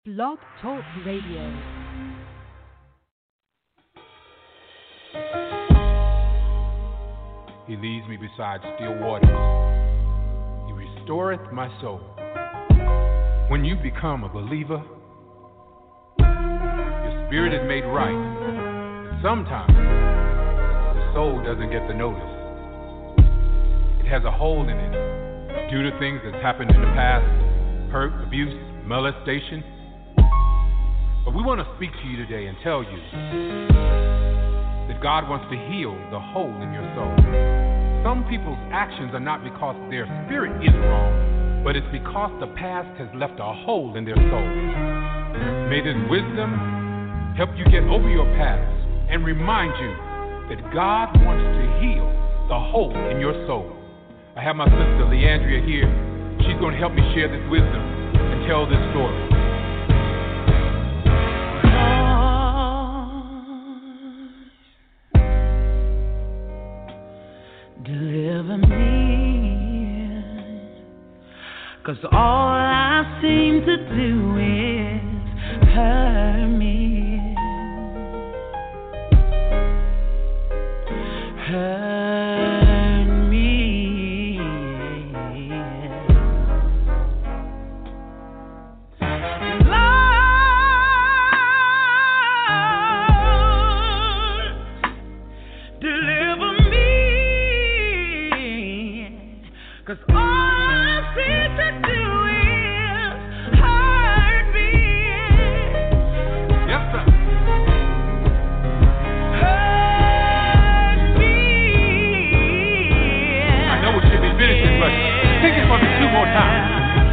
Blog Talk Radio. He leads me beside still waters. He restoreth my soul. When you become a believer, your spirit is made right. And sometimes the soul doesn't get the notice. It has a hole in it due to things that's happened in the past, hurt, abuse, molestation. But we want to speak to you today and tell you that God wants to heal the hole in your soul. Some people's actions are not because their spirit is wrong, but it's because the past has left a hole in their soul. May this wisdom help you get over your past and remind you that God wants to heal the hole in your soul. I have my sister Leandria here. She's going to help me share this wisdom and tell this story. Deliver me, 'cause all I seem to do is hurt me, hurt me. Lord, deliver me. 'Cause all I seem to do is hurt me. Yes, sir. Hurt me. I know it should be finishing, but take it for me 2 more times.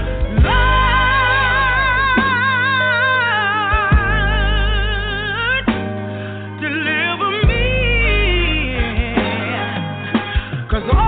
Lord, deliver me. 'Cause all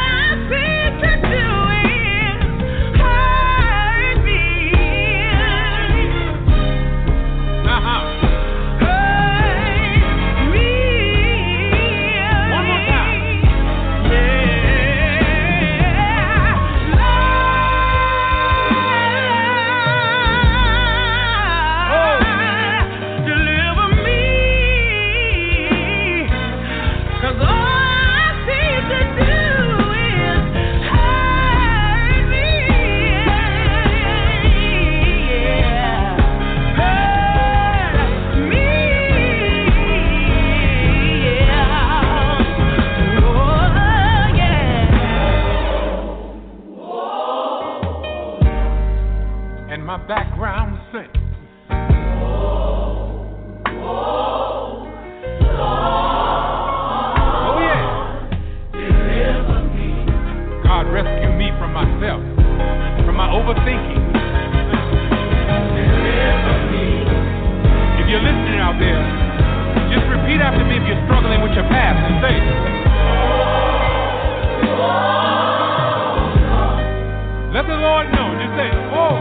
background sing. Oh yeah. Deliver me. God rescue me from myself, from my overthinking. Deliver me. If you're listening out there, just repeat after me if you're struggling with your past and say, let the Lord know. Just say, oh.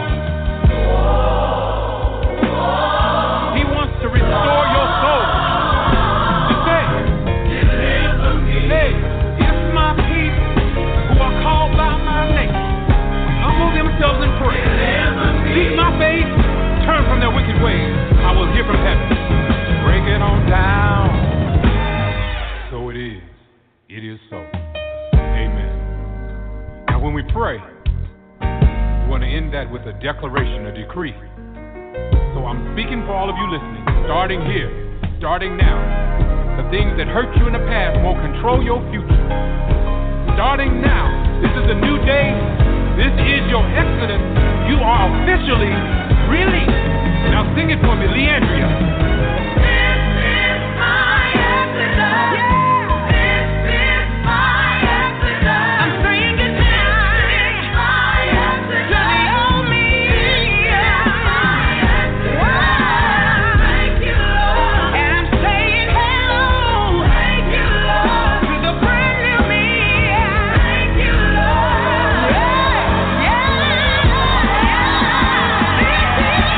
He wants to restore your soul. Just say, deliver me. hey, if my people who are called by my name humble themselves and pray, seek my face, turn from their wicked ways, I will hear from heaven. Break it on down. So it is. It is so. Amen. Now when we pray, we want to end that with a declaration, a decree. So I'm speaking for all of you listening, starting here, starting now. The things that hurt you in the past won't control your future. Starting now, this is a new day. This is your exodus. You are officially released. Now sing it for me, Leandria. This is my exodus. This is my exodus. I'm saying it now. This is my exodus. Tell me. Thank you, Lord. And I'm saying hello. Thank you, Lord. To the brand new me. Thank you, Lord. Yeah. This is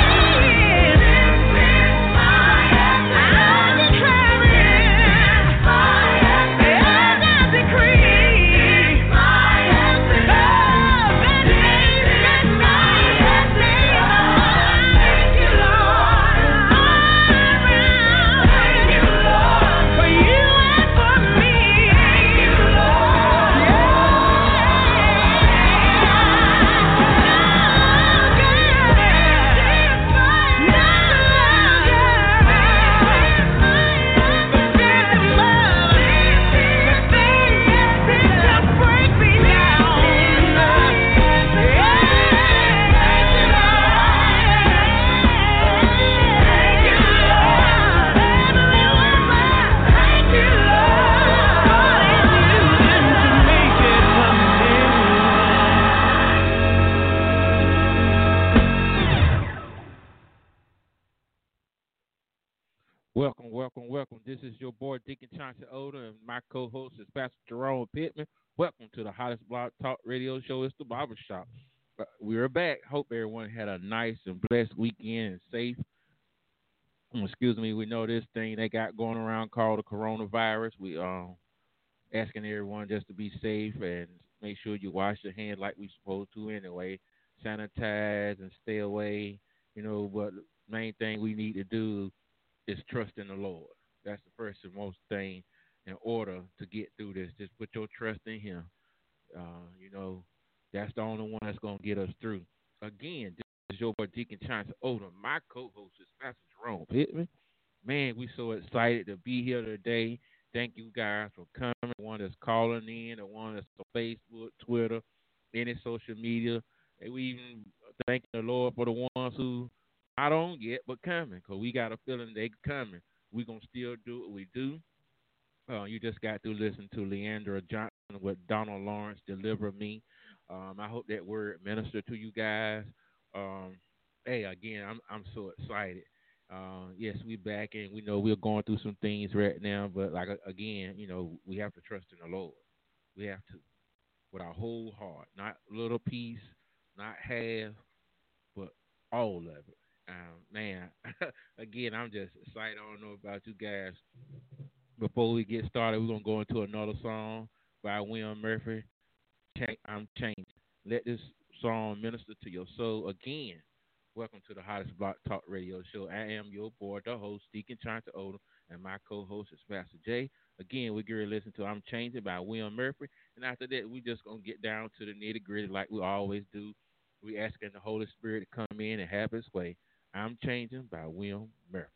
Welcome, welcome, welcome. This is your boy Deacon Chauncey Odom, and my co-host is Pastor Jerome Pittman. Welcome to the hottest blog talk radio show. It's the Barber Shop. We're back. Hope everyone had a nice and blessed weekend and safe. Excuse me. We know this thing they got going around called the coronavirus. We asking everyone just to be safe and make sure you wash your hands like we're supposed to anyway. Sanitize and stay away. You know, but the main thing we need to do is trust in the Lord. That's the first and most thing in order to get through this. Just put your trust in Him. You know, that's the only one that's going to get us through. Again, this is your boy Deacon Chauncey Odom. My co-host is Pastor Jerome Pittman. Man, we so excited to be here today. Thank you guys for coming. The one that's calling in, the one that's on Facebook, Twitter, any social media. And we even thank the Lord for the ones who not on yet, but coming, because we got a feeling they coming. We're going to still do what we do. You just got to listen to Leandra Johnson with Donald Lawrence, Deliver Me. I hope that word ministered to you guys. Hey, again, I'm so excited. Yes, we back, and we know we're going through some things right now, but like again, you know, we have to trust in the Lord. We have to, with our whole heart, not little piece, not half, but all of it. Man, again, I'm just excited. I don't know about you guys. Before we get started, we're going to go into another song by William Murphy, I'm Changing. Let this song minister to your soul. Again, welcome to the hottest block talk radio show. I am your boy, the host, Deacon Chauncey Odom, and my co-host is Pastor Jay. Again, we're going to listen to I'm Changing by William Murphy. And after that, we're just going to get down to the nitty-gritty like we always do. We're asking the Holy Spirit to come in and have His way. I'm Changing by William Murphy.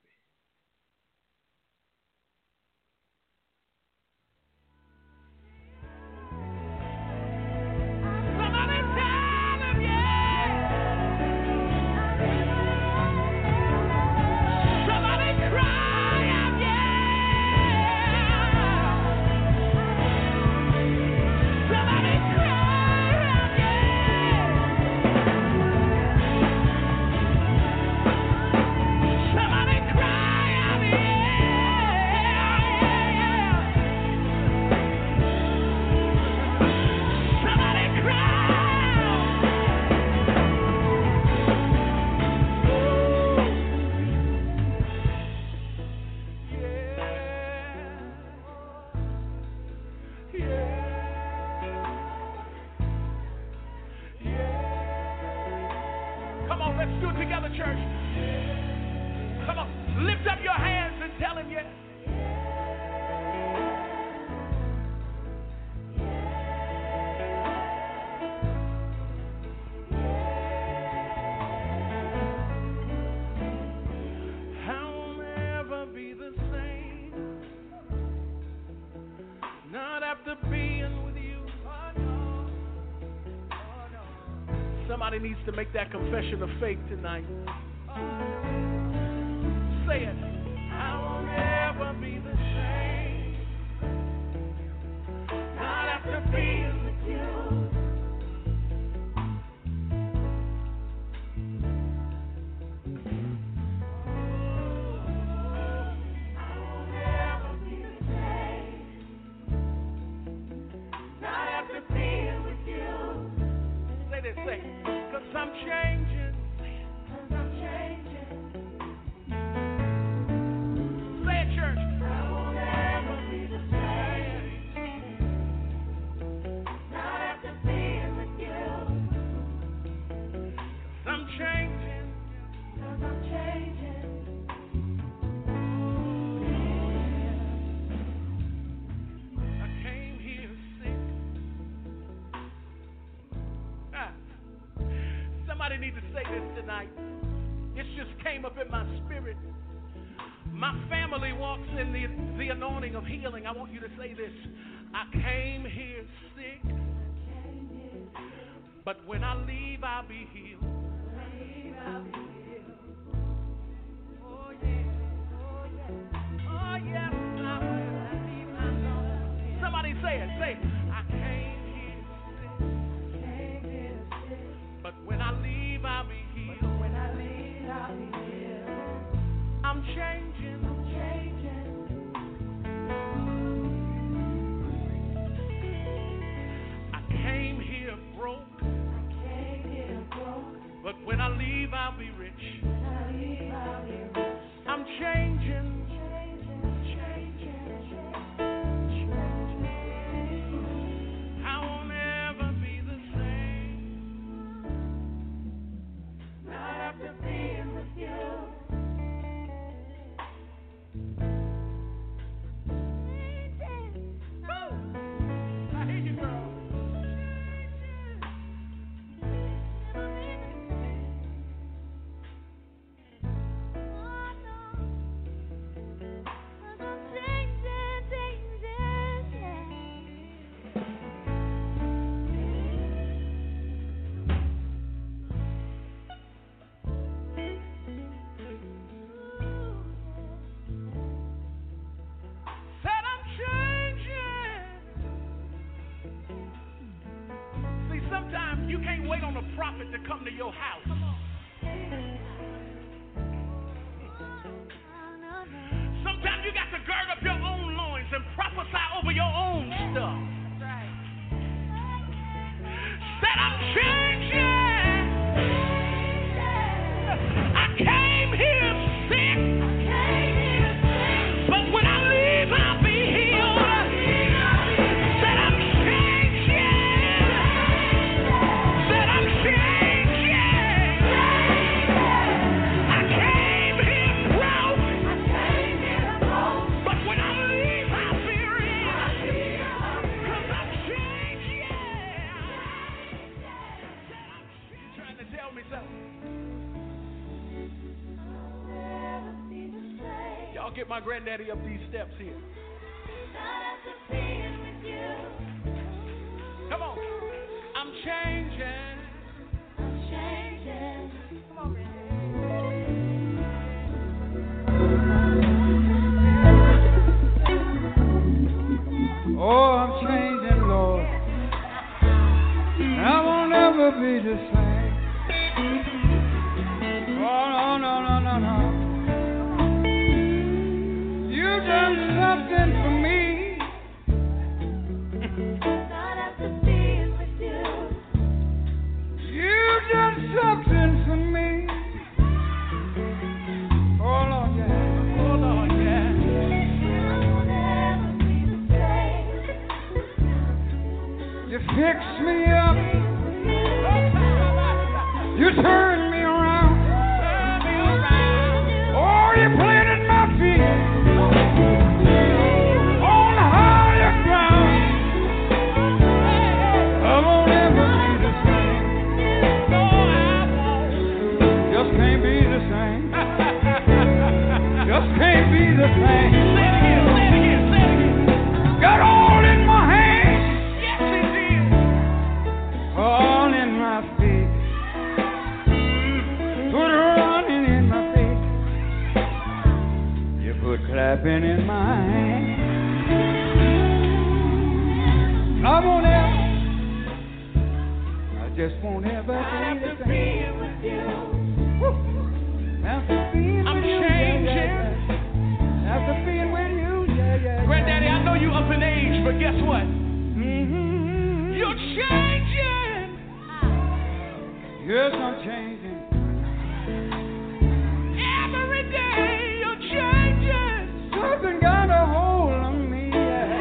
Somebody needs to make that confession of faith tonight. Say it. I will never be the same. Not after being with you. I will never be the same. Not after being with you. Say this, say it. I'm changing. Cause I'm changing. Say it, church. I will never be the same. Not after being with you. Cause I'm changing. Cause I'm changing. I came here sick. Somebody need to say this tonight. It just came up in my spirit. My family walks in the anointing of healing. I want you to say this. I came here sick, but when I leave, I'll be healed. Oh, yeah. Oh, yes, I will. Somebody say it. Say it. I came here sick, but when I leave, I'll be healed. I'm changing. to come to your house. Sometimes you got to gird up your own loins and prophesy over your own stuff. Said I'm changing. I came here sick, but when I leave I'll be healed. Said I'm changing. Said I'm changing. I came here broke, but when I leave I'll be rich. 'Cause I'm changing. You trying to tell me something? Y'all get my granddaddy up these steps here. Come on. I'm changing. Come on, Oh, I'm changing, Lord. I won't ever be the same. Oh, no. You done something for me. You done something for me. Oh, Lord, yeah. oh Lord, yeah. You fixed me up. You turned me around. Oh, you planted my feet on higher ground. I won't ever be the same. Just can't be the same. Just can't be the same. Say it again. Got all in my hands, Yes, it is. all in my feet. Put running in my feet. You put clapping in my hands. I won't ever, I just won't ever be the same. After being I'm with you, changing. After being with you, Granddaddy, I know you up in age, but guess what? Mm-hmm. You're changing. Yes, I'm changing. Every day you're changing. Something got a hold on me. Yeah.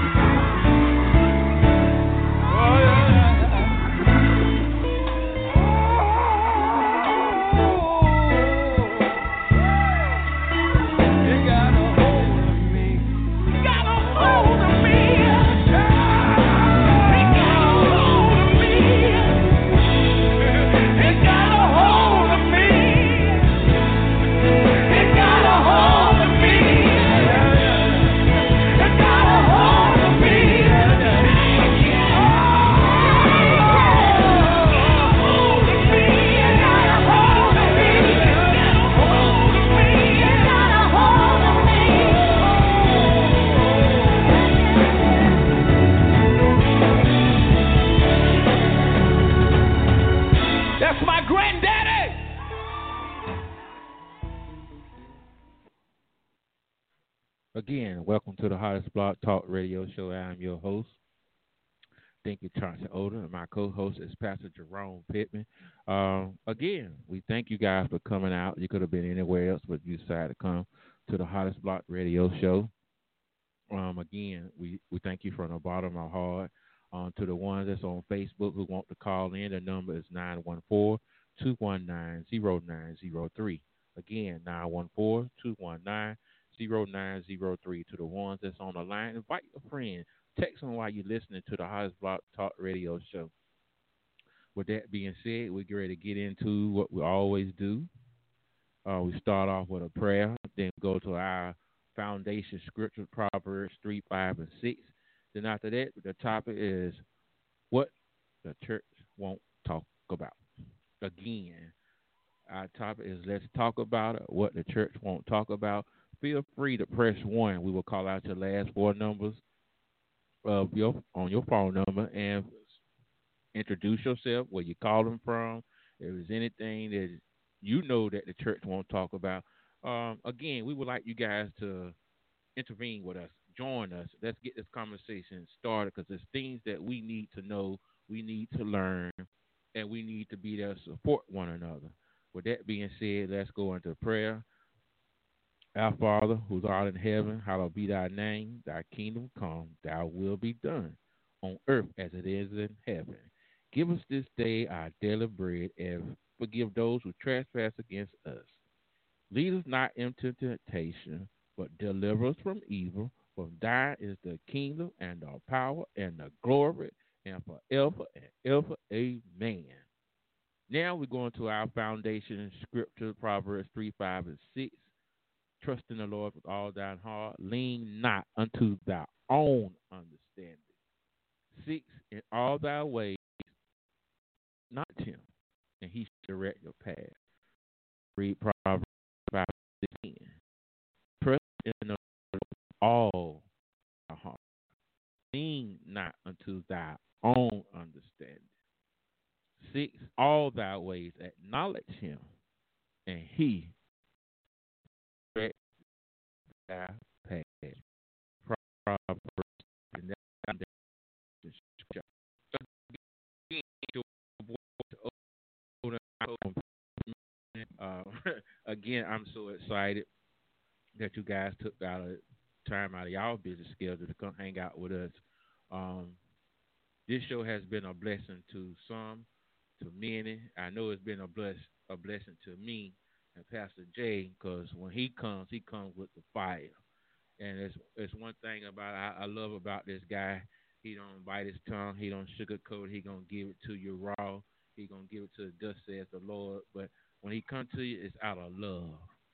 Oh, yeah. Oh, it got a hold on me. Got a hold of me. It got a hold of me. It got a hold of me. It got a hold of me. It got a hold of me. That's my granddaddy. Again, welcome to the Hottest Blog Talk Radio Show. I'm your host, Dinky Chauncey Odom, and my co-host is Pastor Jerome Pittman. Again, we thank you guys for coming out. You could have been anywhere else, but you decided to come to the Hottest Blog Radio Show. Again, we thank you from the bottom of our heart. To the ones that's on Facebook who want to call in, the number is 914-219-0903. Again, 914-219-0903. To the ones that's on the line, invite a friend. Text them while you're listening to the Hottest Blog Talk Radio Show. With that being said, we're ready to get into what we always do. We start off with a prayer, then go to our foundation scripture, Proverbs 3, 5, and 6. Then after that, the topic is what the church won't talk about. Again, our topic is let's talk about it, what the church won't talk about. Feel free to press 1. We will call out your last 4 numbers of your phone number and introduce yourself, where you calling from, If there's anything that you know that the church won't talk about, again, we would like you guys to intervene with us, join us. Let's get this conversation started because there's things that we need to know, we need to learn, and we need to be there to support one another. With that being said, let's go into prayer. Our Father, who's art in heaven, hallowed be thy name. Thy kingdom come, thy will be done, on earth as it is in heaven. Give us this day our daily bread, and forgive those who trespass against us. Lead us not into temptation, but deliver us from evil. For thine is the kingdom and the power and the glory and forever and ever. Amen. Now we're going to our foundation scripture, Proverbs 3, 5, and 6. Trust in the Lord with all thine heart. Lean not unto thy own understanding. 6, in all thy ways, not him, and he shall direct your path. Read Proverbs 5, 10. Trust in the Lord with all thy heart. Lean not unto thy own understanding. 6, all thy ways acknowledge him, and he direct thy path. Proverbs. Again, I'm so excited that you guys took time out of y'all busy schedule to come hang out with us. This show has been a blessing to some, to many. I know it's been a blessing to me and Pastor Jay, because when he comes with the fire. And it's one thing about I love about this guy. He don't bite his tongue. He don't sugarcoat. He gonna give it to you raw. He gonna give it to the dust says the Lord. But when he come to you, it's out of love.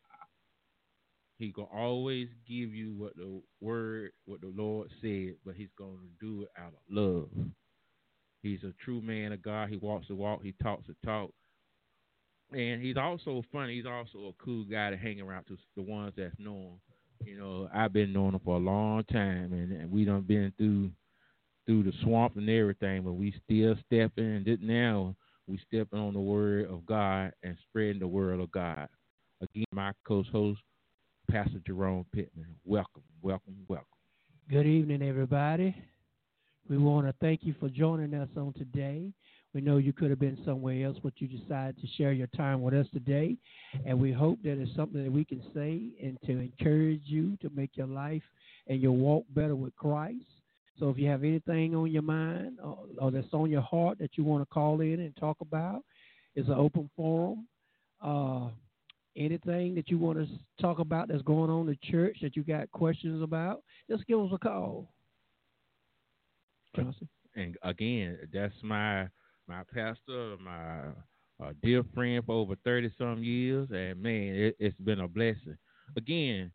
He gonna always give you what the Lord said, but he's gonna do it out of love. He's a true man of God. He walks the walk. He talks the talk. And he's also funny. He's also a cool guy to hang around to the ones that know him. You know, I've been knowing him for a long time, and we done been through the swamp and everything, but we still stepping. And now we stepping on the word of God and spreading the word of God. Again, my co-host, Pastor Jerome Pittman. Welcome, welcome, welcome. Good evening, everybody. We want to thank you for joining us on today. We know you could have been somewhere else, but you decided to share your time with us today. And we hope that it's something that we can say and to encourage you to make your life and your walk better with Christ. So if you have anything on your mind or that's on your heart that you want to call in and talk about, it's an open forum. Anything that you want to talk about that's going on in the church that you got questions about, just give us a call. Johnson. And again, that's my pastor, my dear friend for over 30-some years, and man, it's been a blessing. Again,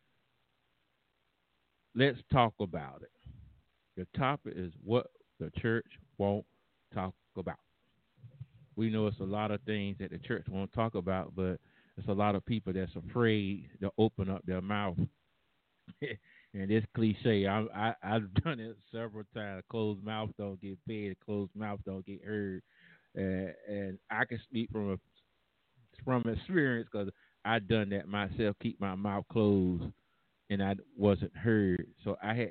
let's talk about it. The topic is what the church won't talk about. We know it's a lot of things that the church won't talk about, but it's a lot of people that's afraid to open up their mouth. And this cliche, I've done it several times. Closed mouth don't get fed. Closed mouth don't get heard. And I can speak from experience because I done that myself. Keep my mouth closed, and I wasn't heard. So I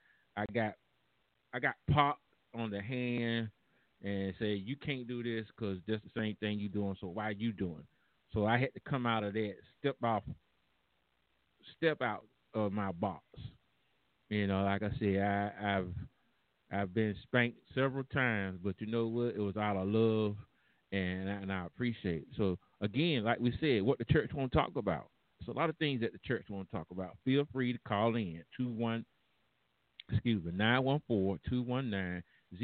got popped on the hand and say, you can't do this because that's the same thing you doing. So why you doing? So I had to come out of that, step out of my box. You know, like I said, I've been spanked several times, but you know what? It was out of love, and I appreciate it. So again, like we said, what the church won't talk about. There's a lot of things that the church won't talk about. Feel free to call in 914-219-0903.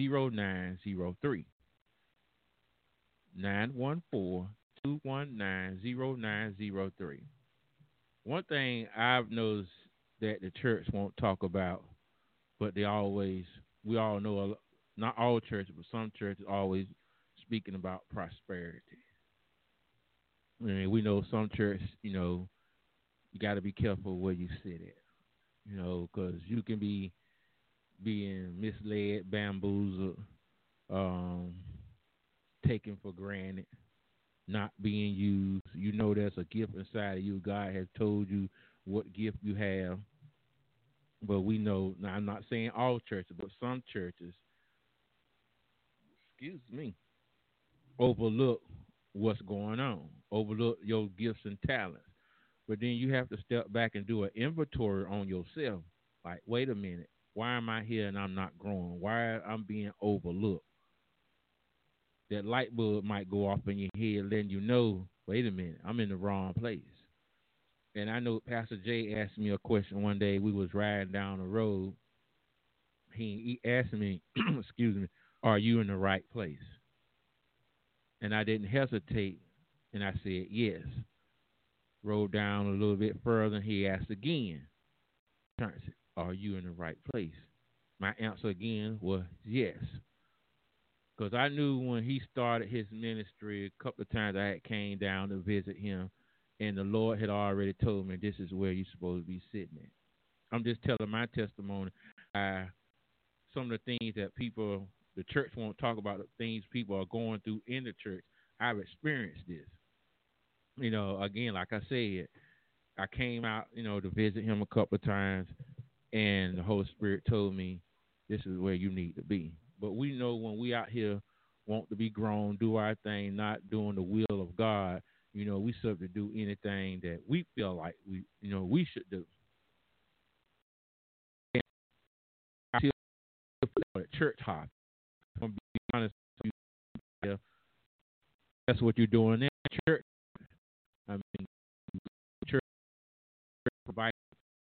914-219-0903. One thing I've noticed that the church won't talk about, but we all know, not all churches, but some churches always speaking about prosperity. And we know some churches, you know, you got to be careful where you sit at, you know, because you can be being misled, bamboozled, taken for granted, not being used. You know there's a gift inside of you. God has told you what gift you have. But we know, now I'm not saying all churches, but some churches, overlook what's going on, overlook your gifts and talents. But then you have to step back and do an inventory on yourself. Like, wait a minute, why am I here and I'm not growing? Why I'm being overlooked? That light bulb might go off in your head, letting you know, wait a minute, I'm in the wrong place. And I know Pastor Jay asked me a question one day. We was riding down the road. He asked me, excuse me, are you in the right place? And I didn't hesitate, and I said, yes. Rode down a little bit further, and he asked again, are you in the right place? My answer again was yes. Because I knew when he started his ministry, a couple of times I had came down to visit him, and the Lord had already told me this is where you're supposed to be sitting at. I'm just telling my testimony. Some of the things that people, the church won't talk about, the things people are going through in the church. I've experienced this. You know, again, like I said, I came out, to visit him a couple of times, and the Holy Spirit told me this is where you need to be. But we know when we out here want to be grown, do our thing, not doing the will of God, we subject to do anything that we feel like we should do. And I feel at church hop. I'm gonna be honest with you, that's what you're doing in church. I mean, church provides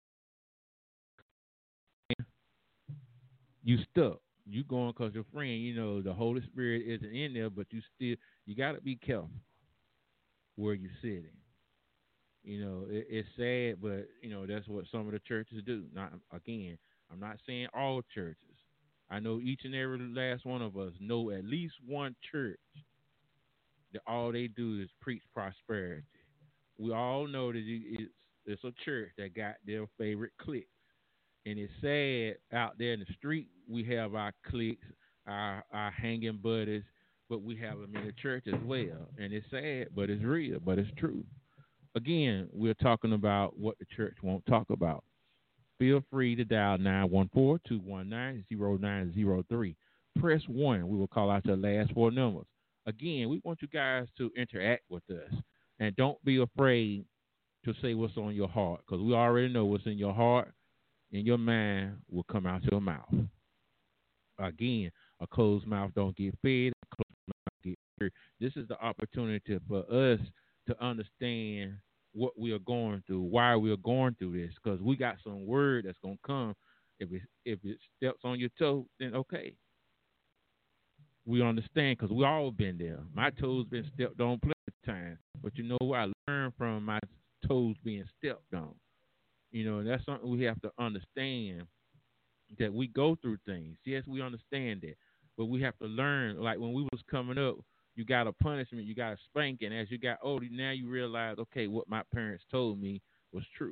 you stuck. You going because your friend, the Holy Spirit isn't in there, but you got to be careful where you're sitting. It's sad, but, that's what some of the churches do. I'm not saying all churches. I know each and every last one of us know at least one church that all they do is preach prosperity. We all know that it's a church that got their favorite cliques. And it's sad out there in the street, we have our cliques, our hanging buddies, but we have them in the church as well. And it's sad, but it's real, but it's true. Again, we're talking about what the church won't talk about. Feel free to dial 914-219-0903. Press 1. We will call out the last four numbers. Again, we want you guys to interact with us. And don't be afraid to say what's on your heart, because we already know what's in your heart and your mind will come out your mouth. Again, a closed mouth don't get fed, a closed mouth get heard. This is the opportunity for us to understand what we are going through, why we are going through this, because we got some word that's going to come. If it steps on your toe, then okay. We understand, because we all been there. My toes been stepped on plenty of times, but you know what? I learned from my toes being stepped on. That's something we have to understand, that we go through things. Yes, we understand that, but we have to learn. Like when we was coming up, you got a punishment, you got a spanking. As you got older, now you realize, okay, what my parents told me was true.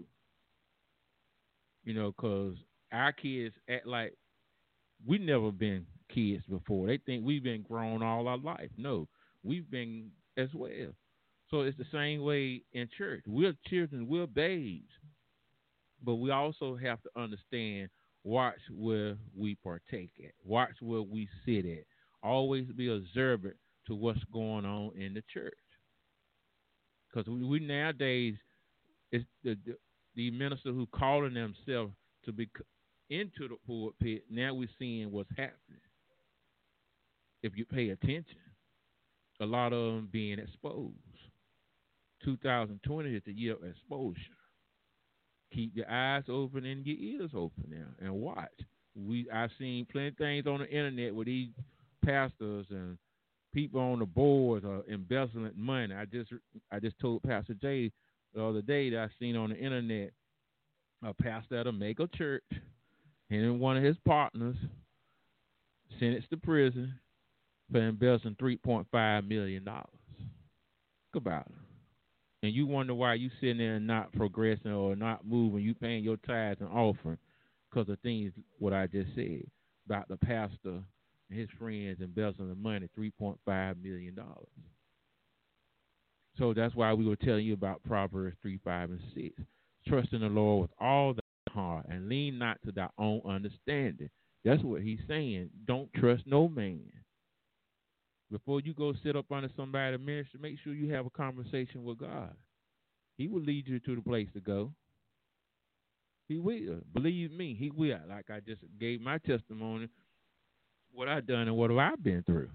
Because our kids act like we never been kids before. They think we've been grown all our life. No, we've been as well. So it's the same way in church. We're children, we're babes. But we also have to understand, watch where we partake at. Watch where we sit at. Always be observant to what's going on in the church. Because we nowadays, it's the minister who calling themselves to be into the pulpit, now we're seeing what's happening. If you pay attention, a lot of them being exposed. 2020 is the year of exposure. Keep your eyes open and your ears open now and watch. I've seen plenty of things on the internet where these pastors and people on the boards are embezzling money. I just told Pastor Jay the other day that I seen on the internet a pastor at a mega church, and one of his partners sentenced to prison for embezzling $3.5 million. Think about it. And you wonder why you sitting there and not progressing or not moving. You paying your tithes and offering because of things, what I just said, about the pastor and his friends embezzling the money, $3.5 million. So that's why we were telling you about Proverbs 3, 5, and 6. Trust in the Lord with all thy heart and lean not to thy own understanding. That's what he's saying. Don't trust no man. Before you go sit up under somebody's ministry, make sure you have a conversation with God. He will lead you to the place to go. He will. Believe me, he will. Like I just gave my testimony, what I've done and what have I been through.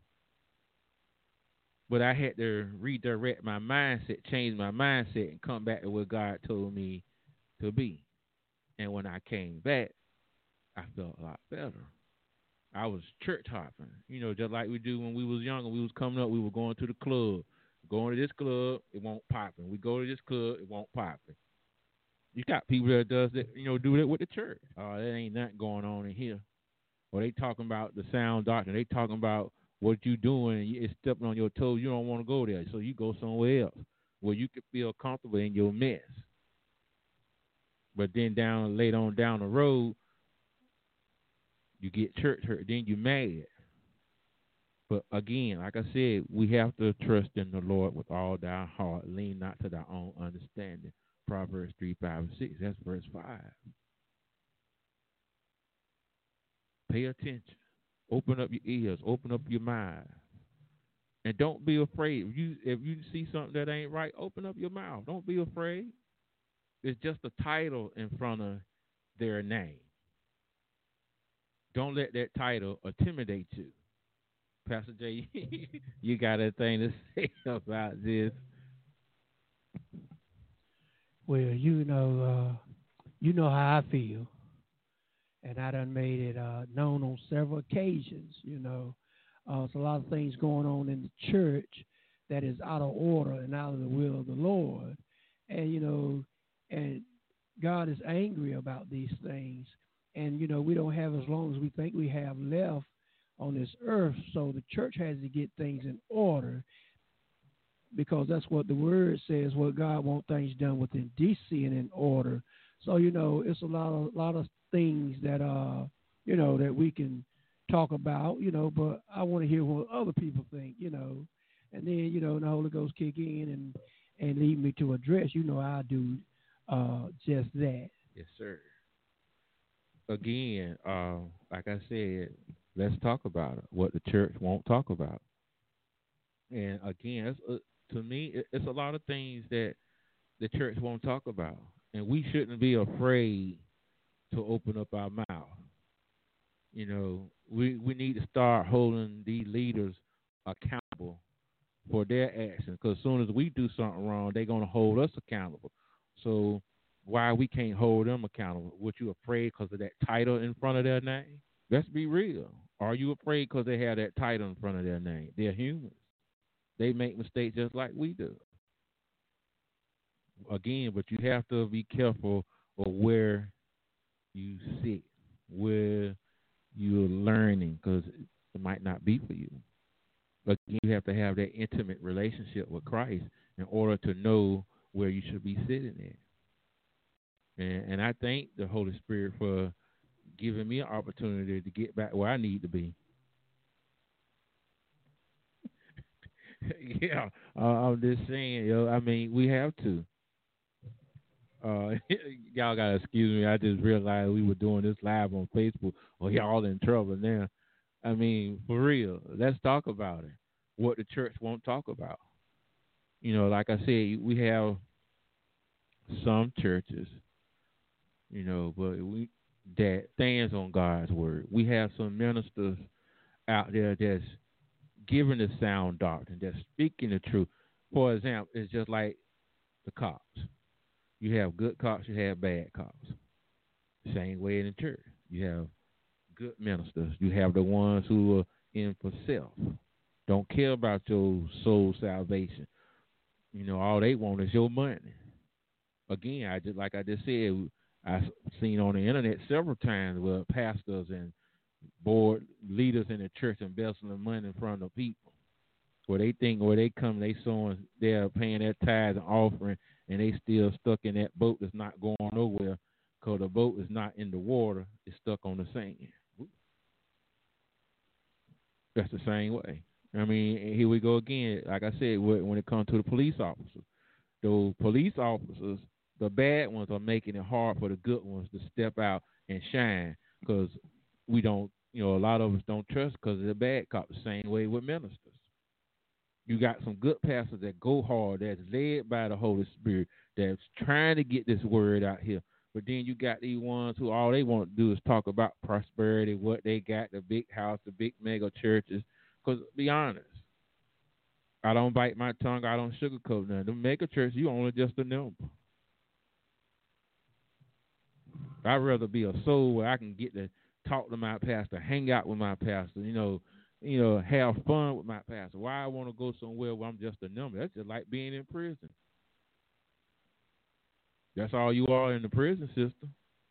But I had to redirect my mindset, change my mindset, and come back to what God told me to be. And when I came back, I felt a lot better. I was church hopping, just like we do when we was younger. We was coming up, we were going to the club. Going to this club, it won't popping. We go to this club, it won't popping. You got people that does that, do that with the church. Oh, there ain't nothing going on in here. Or they talking about the sound doctrine. They talking about what you doing and it's stepping on your toes. You don't want to go there, so you go somewhere else where you can feel comfortable in your mess. But then later on down the road, you get church hurt, then you mad. But again, like I said, we have to trust in the Lord with all thy heart, lean not to thy own understanding. Proverbs 3, 5, and 6. That's verse 5. Pay attention. Open up your ears. Open up your mind. And don't be afraid. If you see something that ain't right, open up your mouth. Don't be afraid. It's just a title in front of their name. Don't let that title intimidate you. Pastor J, you got a thing to say about this? Well, you know how I feel, and I done made it known on several occasions. There's a lot of things going on in the church that is out of order and out of the will of the Lord, and and God is angry about these things, and we don't have as long as we think we have left on this earth, so the church has to get things in order, because that's what the word says, what God wants things done within decency and in order. So, it's a lot of things that, that we can talk about, but I want to hear what other people think, and then, the Holy Ghost kick in and lead me to address, I do just that. Yes, sir. Again, like I said, let's talk about it, what the church won't talk about. And again, to me, it's a lot of things that the church won't talk about. And we shouldn't be afraid to open up our mouth. We need to start holding these leaders accountable for their actions. Because as soon as we do something wrong, they're going to hold us accountable. So why we can't hold them accountable? What, you afraid because of that title in front of their name? Let's be real. Are you afraid because they have that title in front of their name? They're humans. They make mistakes just like we do. Again, but you have to be careful of where you sit, where you're learning, because it might not be for you. But you have to have that intimate relationship with Christ in order to know where you should be sitting at. And I thank the Holy Spirit for giving me an opportunity to get back where I need to be. Yeah, I'm just saying, we have to. Y'all got to excuse me. I just realized we were doing this live on Facebook. Well, y'all in trouble now. For real, let's talk about it. What the church won't talk about. Like I said, we have some churches, but that stands on God's word. We have some ministers out there that's giving the sound doctrine, that's speaking the truth. For example, it's just like the cops. You have good cops, you have bad cops. Same way in the church. You have good ministers. You have the ones who are in for self. Don't care about your soul salvation. All they want is your money. Again, I just said, I've seen on the internet several times where pastors and board leaders in the church embezzling money in front of people. Where they think, where they come, they're paying their tithes and offering, and they still stuck in that boat that's not going nowhere because the boat is not in the water, it's stuck on the sand. That's the same way. I mean, here we go again. Like I said, when it comes to the police officers, those police officers, the bad ones are making it hard for the good ones to step out and shine because we don't, a lot of us don't trust because of the bad cops. The same way with ministers. You got some good pastors that go hard, that's led by the Holy Spirit, that's trying to get this word out here. But then you got these ones who all they want to do is talk about prosperity, what they got, the big house, the big mega churches. Because be honest, I don't bite my tongue, I don't sugarcoat nothing. The mega church, you only just a number. I'd rather be a soul where I can get to talk to my pastor, hang out with my pastor, have fun with my pastor. Why I want to go somewhere where I'm just a number? That's just like being in prison. That's all you are in the prison system.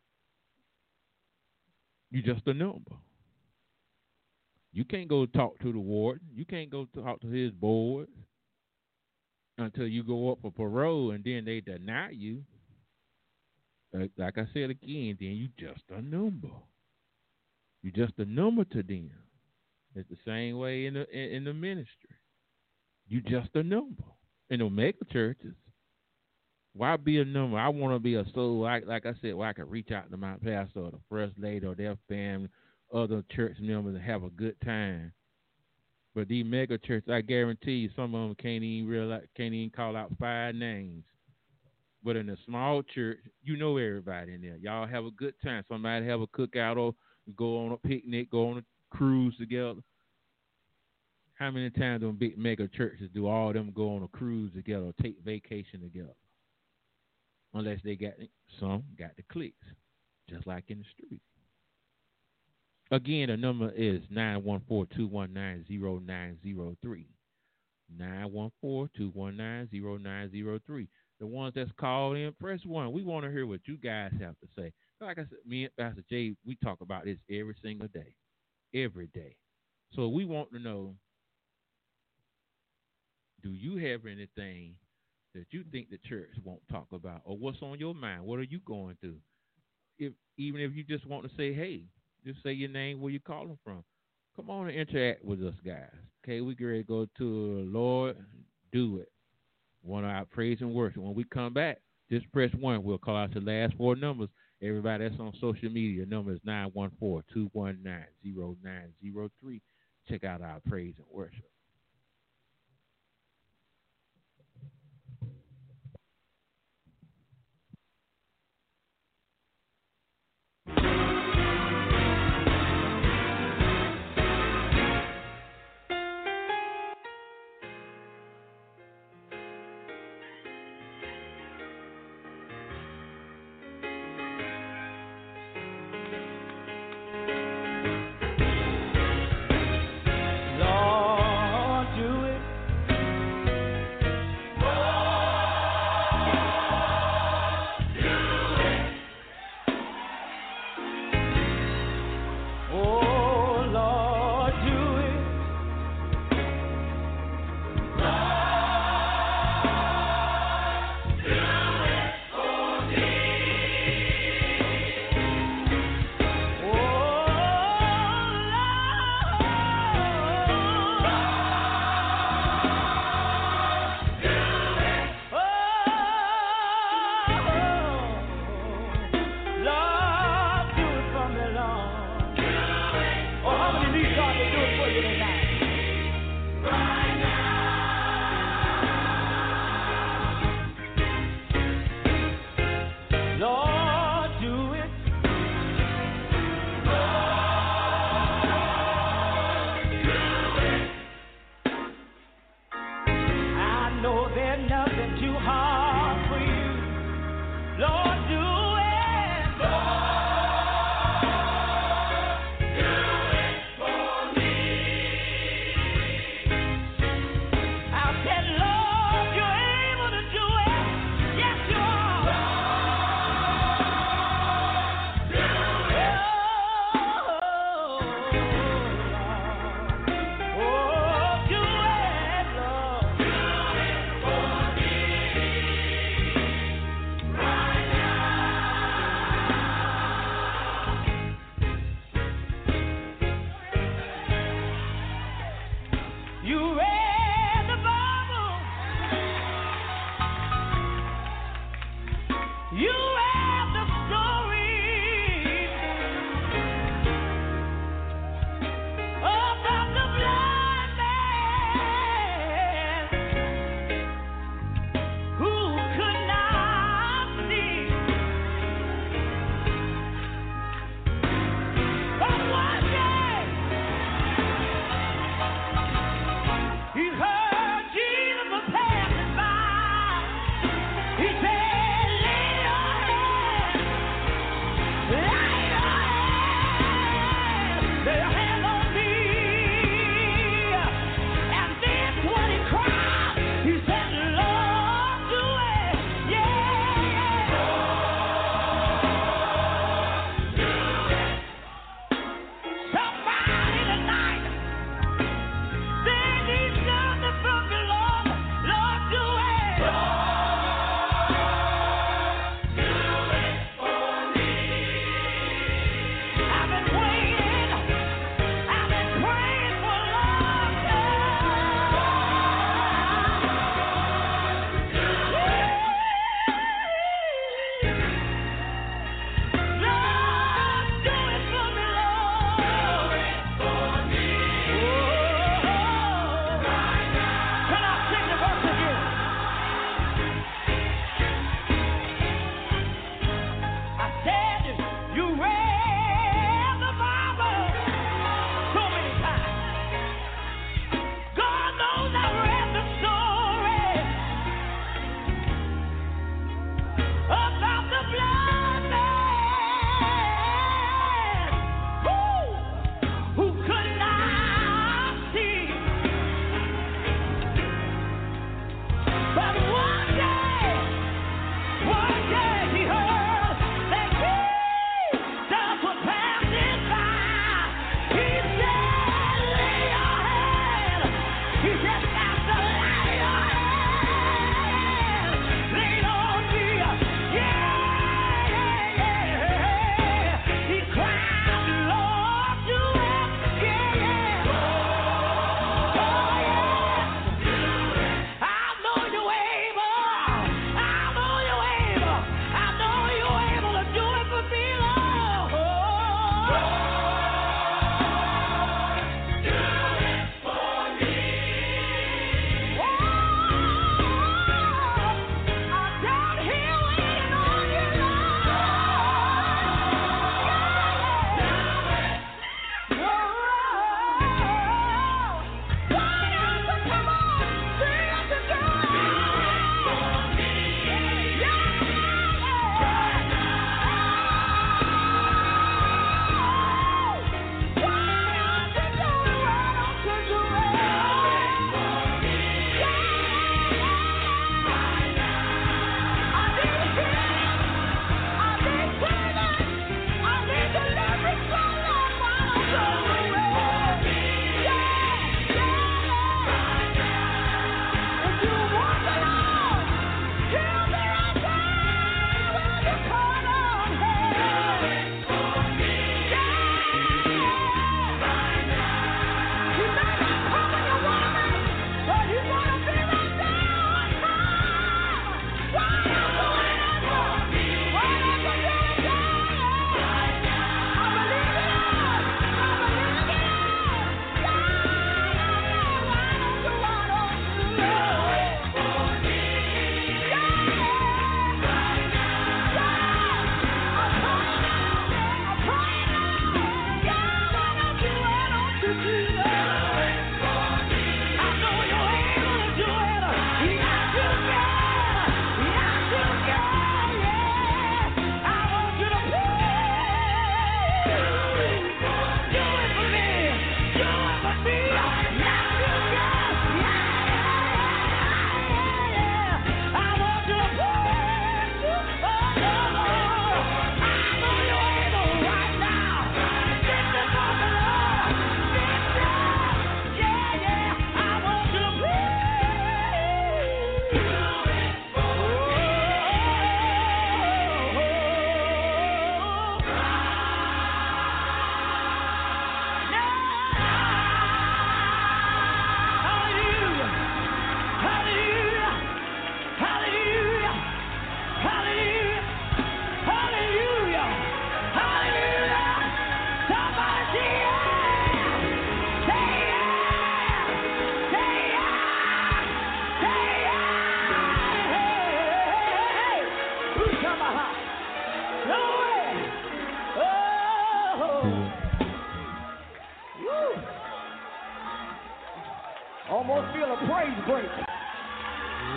You just a number. You can't go talk to the warden. You can't go talk to his board until you go up for parole, and then they deny you. Like I said again, then you just a number. You just a number to them. It's the same way in the ministry. You just a number. In the mega churches, why be a number? I want to be a soul, like I said, where I can reach out to my pastor or the first lady or their family, other church members, and have a good time. But these mega churches, I guarantee you, some of them can't even call out 5 names. But in a small church, you know everybody in there. Y'all have a good time. Somebody have a cookout or go on a picnic, go on a cruise together. How many times on big mega churches do all of them go on a cruise together or take vacation together? Unless they got the clicks, just like in the street. Again, the number is 914-219-0903. 914-219-0903. The ones that's called in, press 1. We want to hear what you guys have to say. Like I said, me and Pastor Jay, we talk about this every single day. Every day. So we want to know, do you have anything that you think the church won't talk about? Or what's on your mind? What are you going through? Even if you just want to say, hey, just say your name, where you calling from. Come on and interact with us, guys. Okay, we get ready to go to Lord, do it. One of our praise and worship. When we come back, just press 1. We'll call out the last 4 numbers. Everybody that's on social media, number is 914-219-0903. Check out our praise and worship. Lord,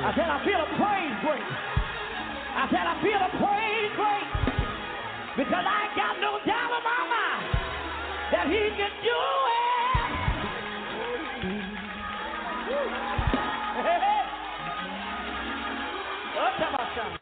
I said, I feel a praise break. I said, I feel a praise break. Because I ain't got no doubt in my mind that he can do it. Hey, hey. What's up, my son?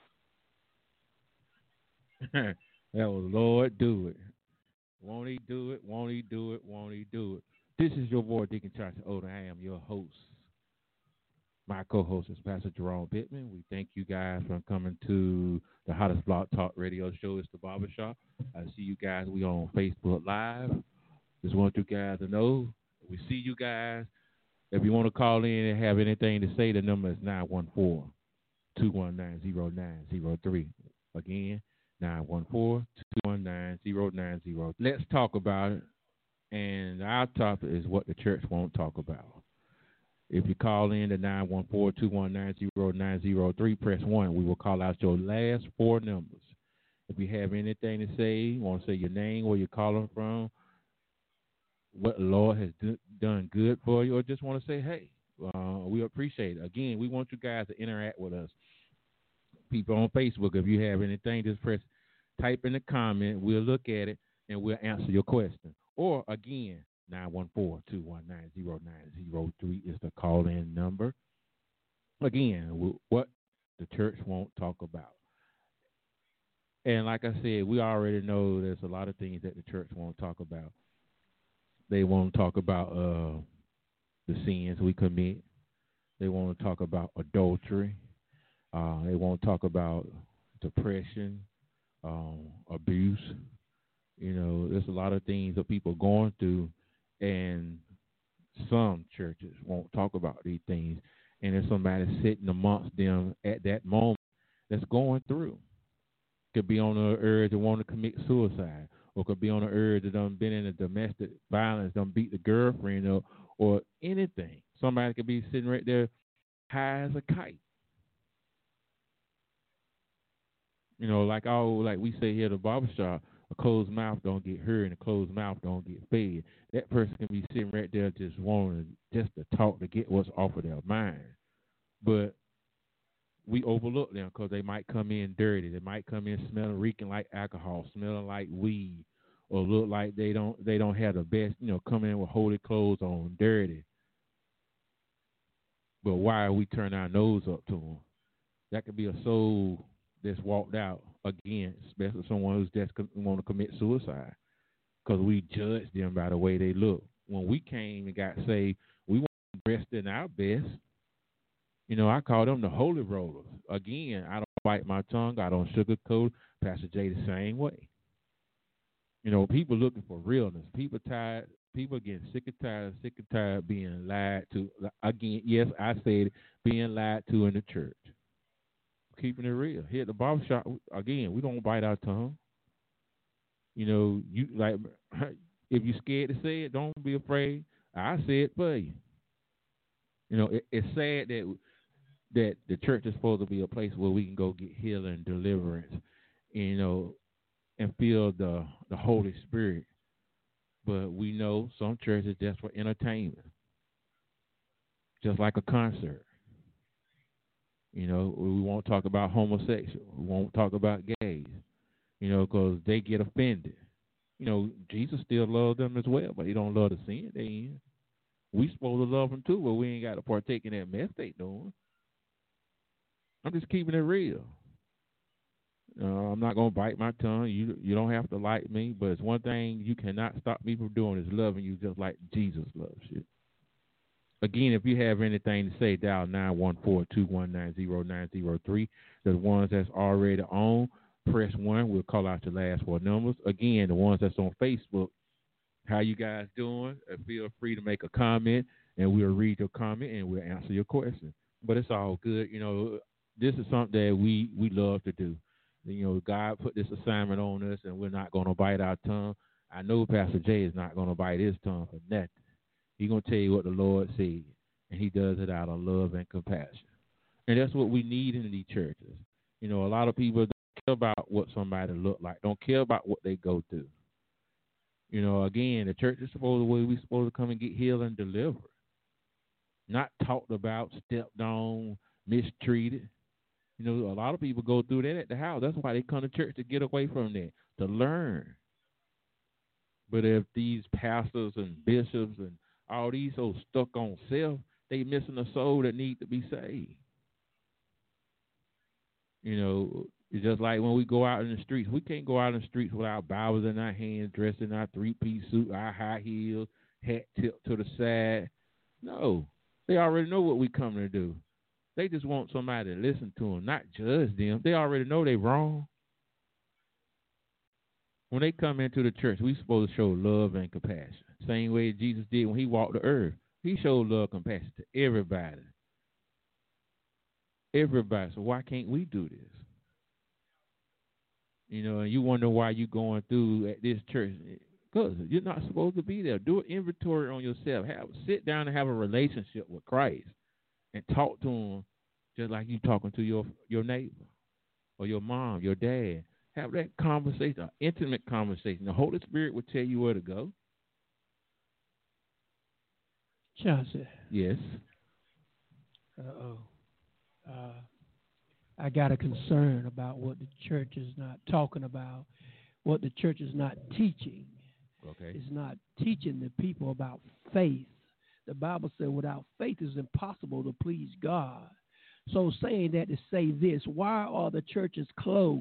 That was Lord do it. Won't he do it? Won't he do it? Won't he do it? This is your boy Deacon Charles Oda. I am your host. My co-host is Pastor Jerome Pittman. We thank you guys for coming to the hottest blog talk radio show. It's the Barbershop. I see you guys. We on Facebook Live. Just want you guys to know we see you guys. If you want to call in and have anything to say, the number is 914-219-0903. Again, 914-219-0903. Let's talk about it. And our topic is what the church won't talk about. If you call in to 914-219-0903, press 1. We will call out your last 4 numbers. If you have anything to say, you want to say your name, where you're calling from, what the Lord has done good for you, or just want to say, hey, we appreciate it. Again, we want you guys to interact with us. People on Facebook, if you have anything, just type in the comment. We'll look at it, and we'll answer your question. Or, again, 914-219-0903 is the call-in number. Again, what the church won't talk about. And like I said, we already know there's a lot of things that the church won't talk about. They won't talk about the sins we commit. They won't talk about adultery. They won't talk about depression, abuse. You know, there's a lot of things that people are going through, and some churches won't talk about these things. And there's somebody sitting amongst them at that moment that's going through. Could be on the urge to want to commit suicide, or could be on the urge that done been in a domestic violence, done beat the girlfriend up, or anything. Somebody could be sitting right there high as a kite. You know, like we say here at the barbershop, a closed mouth don't get heard and a closed mouth don't get fed. That person can be sitting right there just wanting just to talk to get what's off of their mind. But we overlook them because they might come in dirty. They might come in smelling, reeking like alcohol, smelling like weed, or look like they don't have the best, coming in with holy clothes on, dirty. But why are we turning our nose up to them? That could be a soul that's walked out, again, especially someone who's just want to commit suicide, because we judge them by the way they look. When we came and got saved, we weren't dressed in our best. I call them the holy rollers. Again, I don't bite my tongue. I don't sugarcoat. Pastor Jay the same way. People looking for realness. People tired. People getting sick and tired of being lied to. Again, yes, I said being lied to in the church. Keeping it real. Here at the barbershop, again, we don't bite our tongue. You like, if you're scared to say it, don't be afraid. I say it for you. It's sad that the church is supposed to be a place where we can go get healing and deliverance, and feel the Holy Spirit. But we know some churches just for entertainment, just like a concert. We won't talk about homosexual. We won't talk about gays, because they get offended. Jesus still loves them as well, but he don't love the sin they in. We supposed to love them too, but we ain't got to partake in that mess they doing. I'm just keeping it real. I'm not going to bite my tongue. You don't have to like me, but it's one thing you cannot stop me from doing is loving you just like Jesus loves you. Again, if you have anything to say, dial 914-219-0903. The ones that's already on, press 1. We'll call out your last 4 numbers. Again, the ones that's on Facebook, how you guys doing? Feel free to make a comment, and we'll read your comment, and we'll answer your question. But it's all good. This is something that we love to do. God put this assignment on us, and we're not going to bite our tongue. I know Pastor Jay is not going to bite his tongue for nothing. He's going to tell you what the Lord said, and he does it out of love and compassion. And that's what we need in these churches. A lot of people don't care about what somebody look like, don't care about what they go through. Again, the church is we're supposed to come and get healed and delivered. Not talked about, stepped on, mistreated. You know, a lot of people go through that at the house. That's why they come to church, to get away from that, to learn. But if these pastors and bishops and all these so stuck on self, they missing a soul that need to be saved. You know, it's just like when we go out in the streets. We can't go out in the streets with our Bibles in our hands, dressed in our three-piece suit, our high heels, hat tipped to the side. No, they already know what we coming to do. They just want somebody to listen to them, not judge them. They already know they're wrong. When they come into the church, we're supposed to show love and compassion. Same way Jesus did when he walked the earth. He showed love and compassion to everybody. Everybody. So why can't we do this? You know, and you wonder why you're going through at this church. Because you're not supposed to be there. Do an inventory on yourself. Sit down and have a relationship with Christ and talk to him just like you talking to your neighbor or your mom, your dad. Have that conversation, an intimate conversation. The Holy Spirit will tell you where to go. Chauncey. Yes. I got a concern about what the church is not talking about, what the church is not teaching. Okay. It's not teaching the people about faith. The Bible said without faith it's impossible to please God. So saying that to say this, why are the churches closed?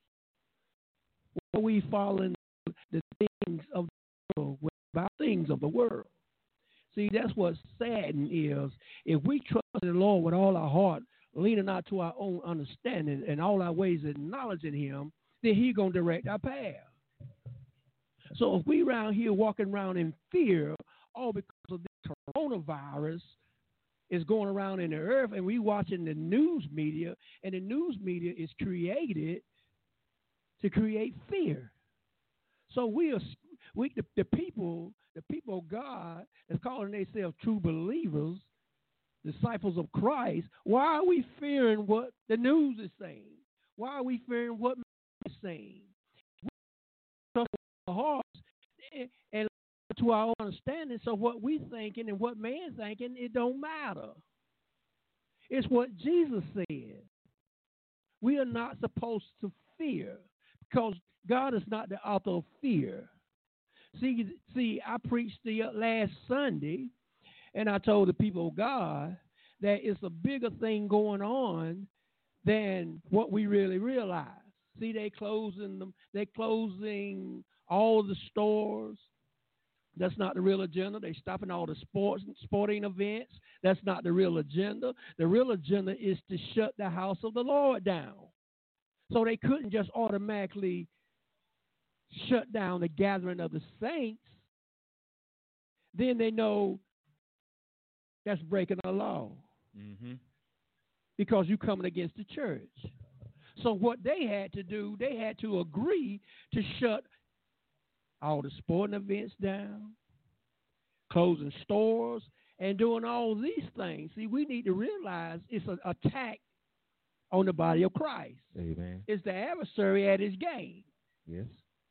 Why are we following the things of the world about things of the world? See, that's what's saddening is if we trust in the Lord with all our heart, leaning not to our own understanding and all our ways acknowledging him, then he's going to direct our path. So if we around here walking around in fear, all because of this coronavirus is going around in the earth, and we watching the news media, and the news media is created to create fear. So the people of God that's calling themselves true believers, disciples of Christ, why are we fearing what the news is saying? Why are we fearing what man is saying? We trust our hearts and to our understanding, so what we thinking and what man's thinking, it don't matter. It's what Jesus said. We are not supposed to because God is not the author of fear. See, I preached the last Sunday, and I told the people of God that it's a bigger thing going on than what we really realize. See, they're closing all the stores. That's not the real agenda. They're stopping all the sporting events. That's not the real agenda. The real agenda is to shut the house of the Lord down. So they couldn't just automatically shut down the gathering of the saints. Then they know that's breaking the law. Mm-hmm. Because you're coming against the church. So what they had to do, they had to agree to shut all the sporting events down, closing stores, and doing all these things. See, we need to realize it's an attack on the body of Christ. Amen. It's the adversary at his game. Yes.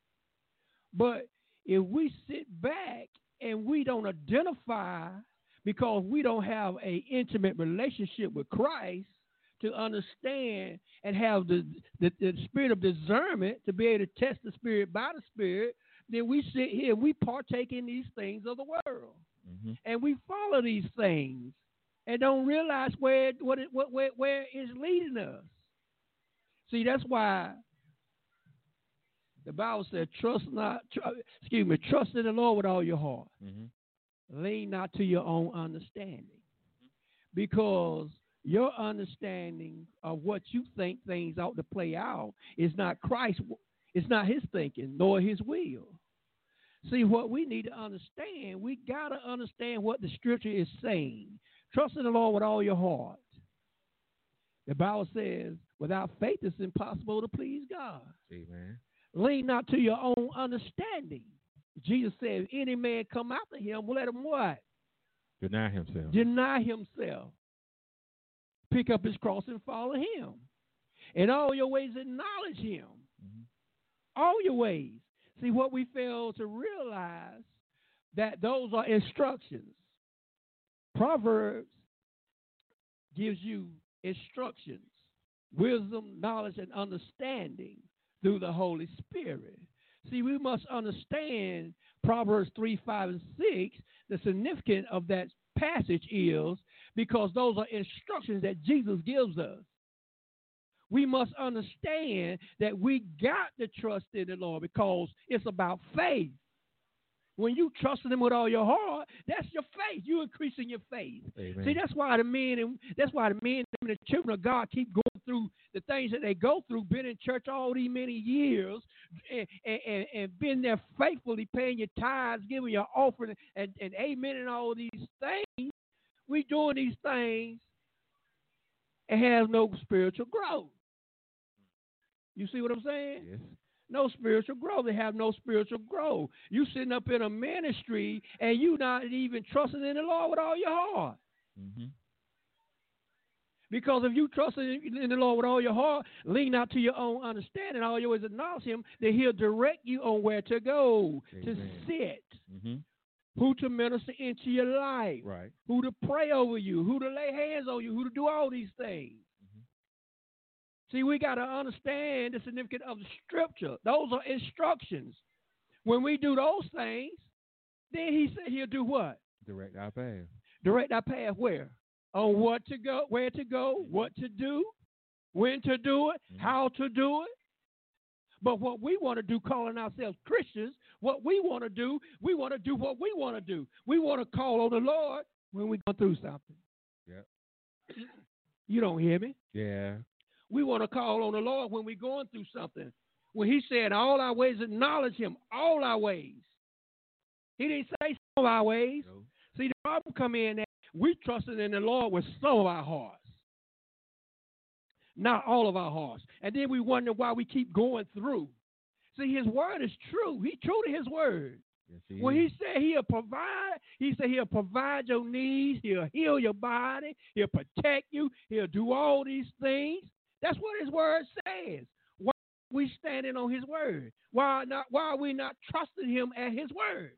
But if we sit back and we don't identify, because we don't have an intimate relationship with Christ to understand and have the spirit of discernment to be able to test the spirit by the spirit, then we sit here and we partake in these things of the world. Mm-hmm. And we follow these things and don't realize where it's leading us. See, that's why the Bible said, trust in the Lord with all your heart. Mm-hmm. Lean not to your own understanding. Because your understanding of what you think things ought to play out is not Christ. It's not his thinking, nor his will. See, what we need to understand, we got to understand what the scripture is saying. Trust in the Lord with all your heart. The Bible says, without faith, it's impossible to please God. Amen. Lean not to your own understanding. Jesus said, if any man come after him, we'll let him what? Deny himself. Deny himself. Pick up his cross and follow him. In all your ways, acknowledge him. Mm-hmm. All your ways. See, what we fail to realize, that those are instructions. Proverbs gives you instructions, wisdom, knowledge, and understanding through the Holy Spirit. See, we must understand Proverbs 3, 5, and 6. The significance of that passage is because those are instructions that Jesus gives us. We must understand that we got to trust in the Lord because it's about faith. When you trust in Him with all your heart, that's your faith. You're increasing your faith. Amen. See, that's why the men and the children of God keep going through the things that they go through. Been in church all these many years, and been there faithfully, paying your tithes, giving your offering, and amen, and all these things. We doing these things and have no spiritual growth. You see what I'm saying? Yes. No spiritual growth. They have no spiritual growth. You sitting up in a ministry and you not even trusting in the Lord with all your heart. Mm-hmm. Because if you trust in the Lord with all your heart, lean not to your own understanding, all you always acknowledge Him, then He'll direct you on where to go, Amen. to sit, Mm-hmm. who to minister into your life, Right. who to pray over you, who to lay hands on you, who to do all these things. See, we got to understand the significance of the Scripture. Those are instructions. When we do those things, then He said He'll do what? Direct our path. Direct our path where? On what to go, where to go, what to do, when to do it, how to do it. But what we want to do, calling ourselves Christians, what we want to do what we want to do. We want to call on the Lord when we go through something. Yep. You don't hear me? Yeah. We want to call on the Lord when we're going through something. When He said, all our ways acknowledge Him, all our ways. He didn't say some of our ways. No. See, the problem come in that we trusted in the Lord with some of our hearts, not all of our hearts. And then we wonder why we keep going through. See, His word is true. He's true to His word. Yes, When He said He'll provide, He said He'll provide your needs. He'll heal your body. He'll protect you. He'll do all these things. That's what His word says. Why are we standing on His word? Why are we not trusting Him at His word?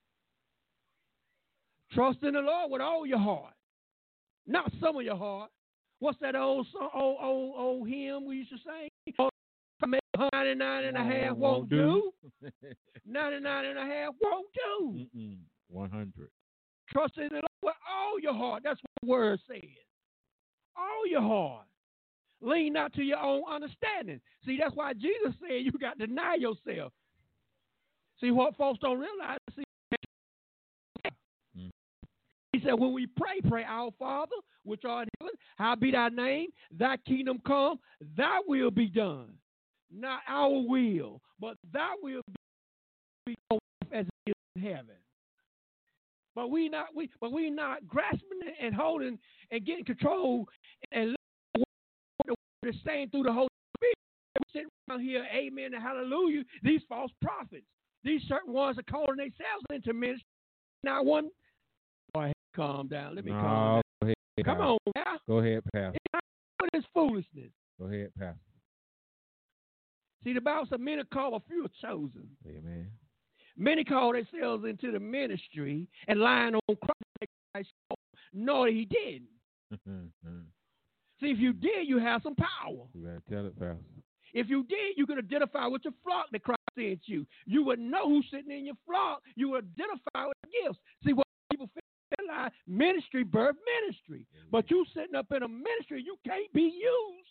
Trust in the Lord with all your heart, not some of your heart. What's that old song, old hymn we used to sing? 99 and a half won't do. 99 and a half won't do. 100. Trust in the Lord with all your heart. That's what the word says. All your heart. Lean not to your own understanding. See, that's why Jesus said you got to deny yourself. See, what folks don't realize, He said, when we pray, our Father, which art in heaven, hallowed be thy name, thy kingdom come, thy will be done. Not our will, but thy will be done as it is in heaven. But we not grasping and holding and getting control and the word is saying through the Holy Spirit. We're sitting around here, amen and hallelujah, these false prophets. These certain ones are calling themselves into ministry. Not one. Go ahead, calm down. Let me calm down. Come on now. Go ahead, Pastor. What is foolishness? Go ahead, Pastor. See, the Bible said many called, a few are chosen. Amen. Many call themselves into the ministry and lying on Christ. No, he didn't. See, if you did, you have some power. You better tell it, Pastor. If you did, you could identify with your flock that Christ sent you. You would know who's sitting in your flock. You would identify with the gifts. See, what people feel like ministry, birth ministry. But you sitting up in a ministry, you can't be used.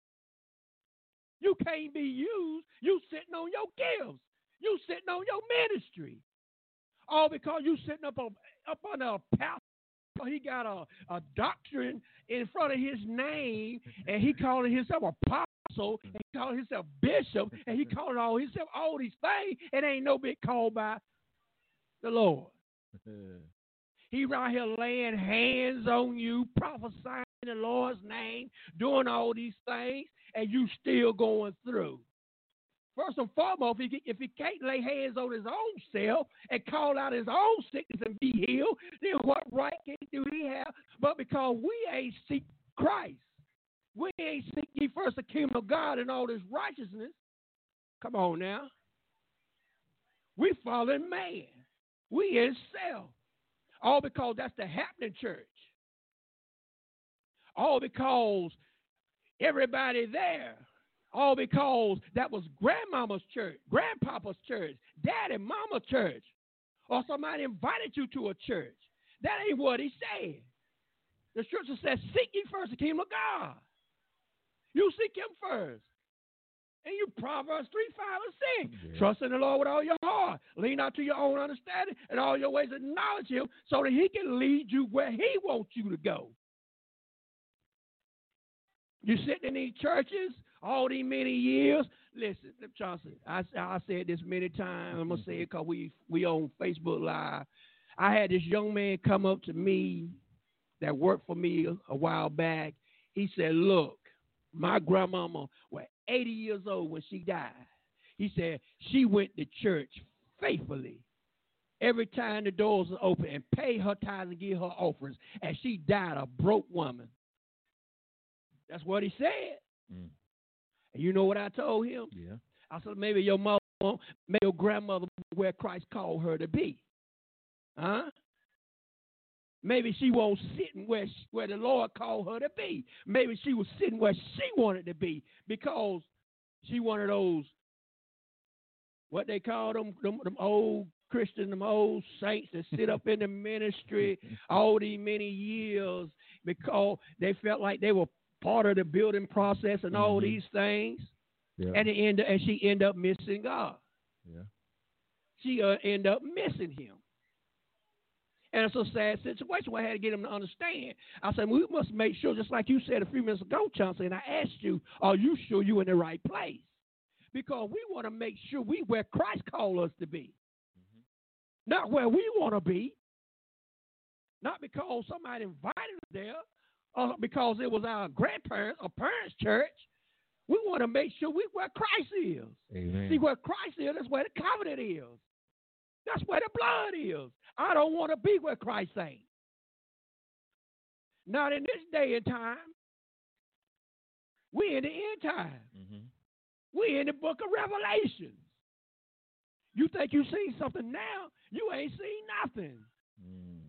You can't be used. You sitting on your gifts. You sitting on your ministry. All because you sitting up on a pastor. He got a doctrine in front of his name, and he calling himself apostle, and he calling himself bishop, and he calling himself all these things, and ain't no bit called by the Lord. He right here laying hands on you, prophesying in the Lord's name, doing all these things, and you still going through. First and foremost, if he can't lay hands on his own self and call out his own sickness and be healed, then what right do he have? But because we ain't seek Christ, we ain't seek ye first the kingdom of God and all this righteousness. Come on now. We fallen man. We in self. All because that's the happening church. All because everybody there. All because that was grandmama's church, grandpapa's church, daddy, mama church. Or somebody invited you to a church. That ain't what he said. The scripture says, seek ye first the kingdom of God. You seek him first. And you Proverbs 3, 5, and 6. Yeah. Trust in the Lord with all your heart. Lean not to your own understanding, and all your ways acknowledge him so that he can lead you where he wants you to go. You sitting in these churches all these many years. Listen, Johnson, I said this many times. I'm going to say it because we on Facebook Live. I had this young man come up to me that worked for me a while back. He said, look, my grandmama was 80 years old when she died. He said she went to church faithfully every time the doors were open and paid her tithes and give her offerings, and she died a broke woman. That's what he said. Mm. And you know what I told him? Yeah. I said, maybe your mother, maybe your grandmother where Christ called her to be. Huh? Maybe she won't sit where the Lord called her to be. Maybe she was sitting where she wanted to be because she one of those, what they call them old Christians, them old saints that sit up in the ministry all these many years because they felt like they were part of the building process and all these things. Yeah. And she ended up missing God. Yeah. She ended up missing him. And it's a sad situation where I had to get him to understand. I said, we must make sure, just like you said a few minutes ago, Chauncey, and I asked you, are you sure you're in the right place? Because we want to make sure we where Christ called us to be. Mm-hmm. Not where we want to be. Not because somebody invited us there or because it was our grandparents or parents' church. We want to make sure we where Christ is. Amen. See, where Christ is, that's where the covenant is. That's where the blood is. I don't want to be where Christ ain't. Not in this day and time. We're in the end time. Mm-hmm. We're in the book of Revelation. You think you seen something now? You ain't seen nothing. Mm.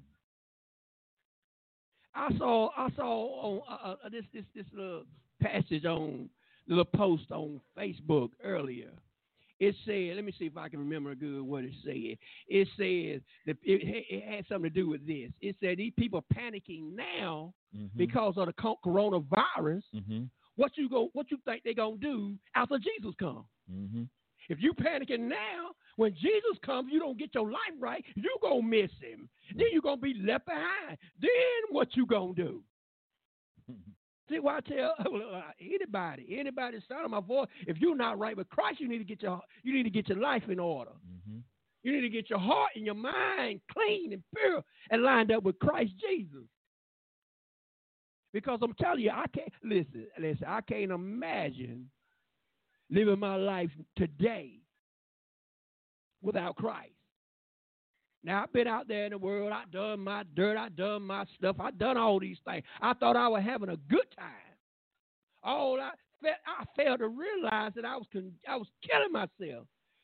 I saw on this little passage on the little post on Facebook earlier. It said, let me see if I can remember good what it said. It said that it had something to do with this. It said these people panicking now because of the coronavirus. Mm-hmm. What you think they're gonna do after Jesus comes? Mm-hmm. If you panicking now, when Jesus comes, you don't get your life right, you gonna miss him. Then you're gonna be left behind. Then what you gonna do? See why I tell anybody sound of my voice, if you're not right with Christ, you need to get your life in order. Mm-hmm. You need to get your heart and your mind clean and pure and lined up with Christ Jesus. Because I'm telling you, I can't imagine living my life today without Christ. Now, I've been out there in the world. I've done my dirt. I've done my stuff. I've done all these things. I thought I was having a good time. I failed to realize that I was killing myself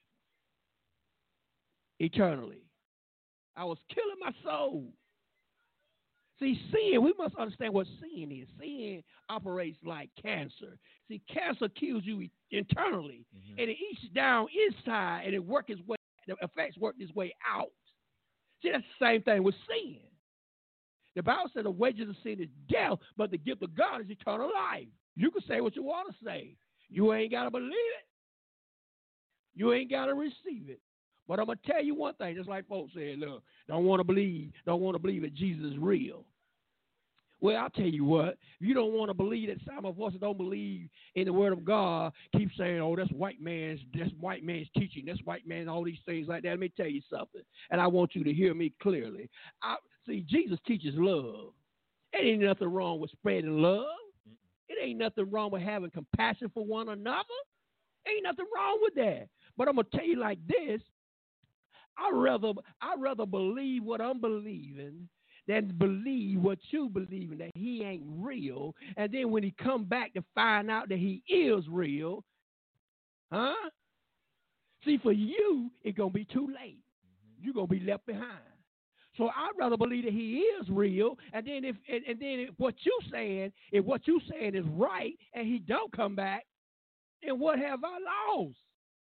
eternally. I was killing my soul. See, sin, we must understand what sin is. Sin operates like cancer. See, cancer kills you internally, and it eats down inside, and the effects work its way out. See, that's the same thing with sin. The Bible said the wages of sin is death, but the gift of God is eternal life. You can say what you want to say. You ain't got to believe it. You ain't got to receive it. But I'm going to tell you one thing, just like folks said, look, don't want to believe that Jesus is real. Well, I'll tell you what, if you don't want to believe that some of us that don't believe in the word of God keep saying, oh, that's white man's teaching, that's white man, all these things like that. Let me tell you something, and I want you to hear me clearly. See, Jesus teaches love. There ain't nothing wrong with spreading love. It ain't nothing wrong with having compassion for one another. Ain't nothing wrong with that. But I'm going to tell you like this, I'd rather believe what I'm believing than believe what you believe in, that he ain't real. And then when he come back to find out that he is real, huh? See, for you, it's going to be too late. You're going to be left behind. So I'd rather believe that he is real, and then if what you saying is right, and he don't come back, then what have I lost?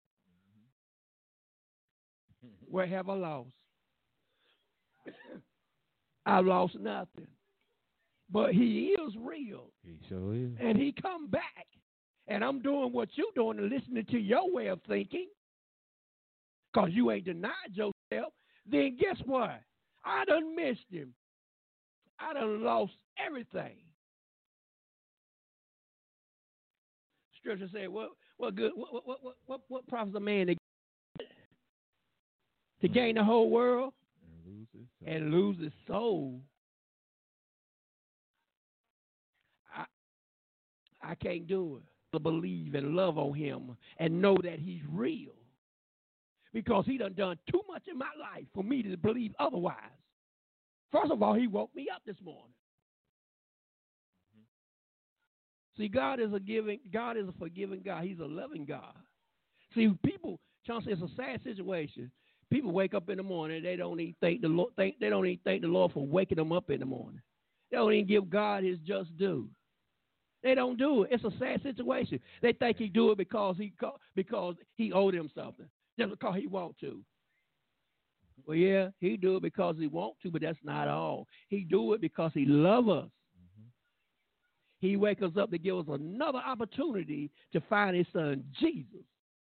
What have I lost? I lost nothing. But he is real. He sure is. And he come back. And I'm doing what you're doing and listening to your way of thinking, because you ain't denied yourself. Then guess what? I done missed him. I done lost everything. Scripture said, what good? What profits a man to gain the whole world and lose his soul? I can't do it. To believe and love on him and know that he's real, because he done too much in my life for me to believe otherwise. First of all, he woke me up this morning. See, God is a forgiving God. He's a loving God. See, people, Chauncey, it's a sad situation. People wake up in the morning, they don't even thank the Lord. They don't even thank the Lord for waking them up in the morning. They don't even give God his just due. They don't do it. It's a sad situation. They think he do it because he owed them something, just because he want to. Well, yeah, he do it because he want to, but that's not all. He do it because he love us. He wake us up to give us another opportunity to find his son, Jesus.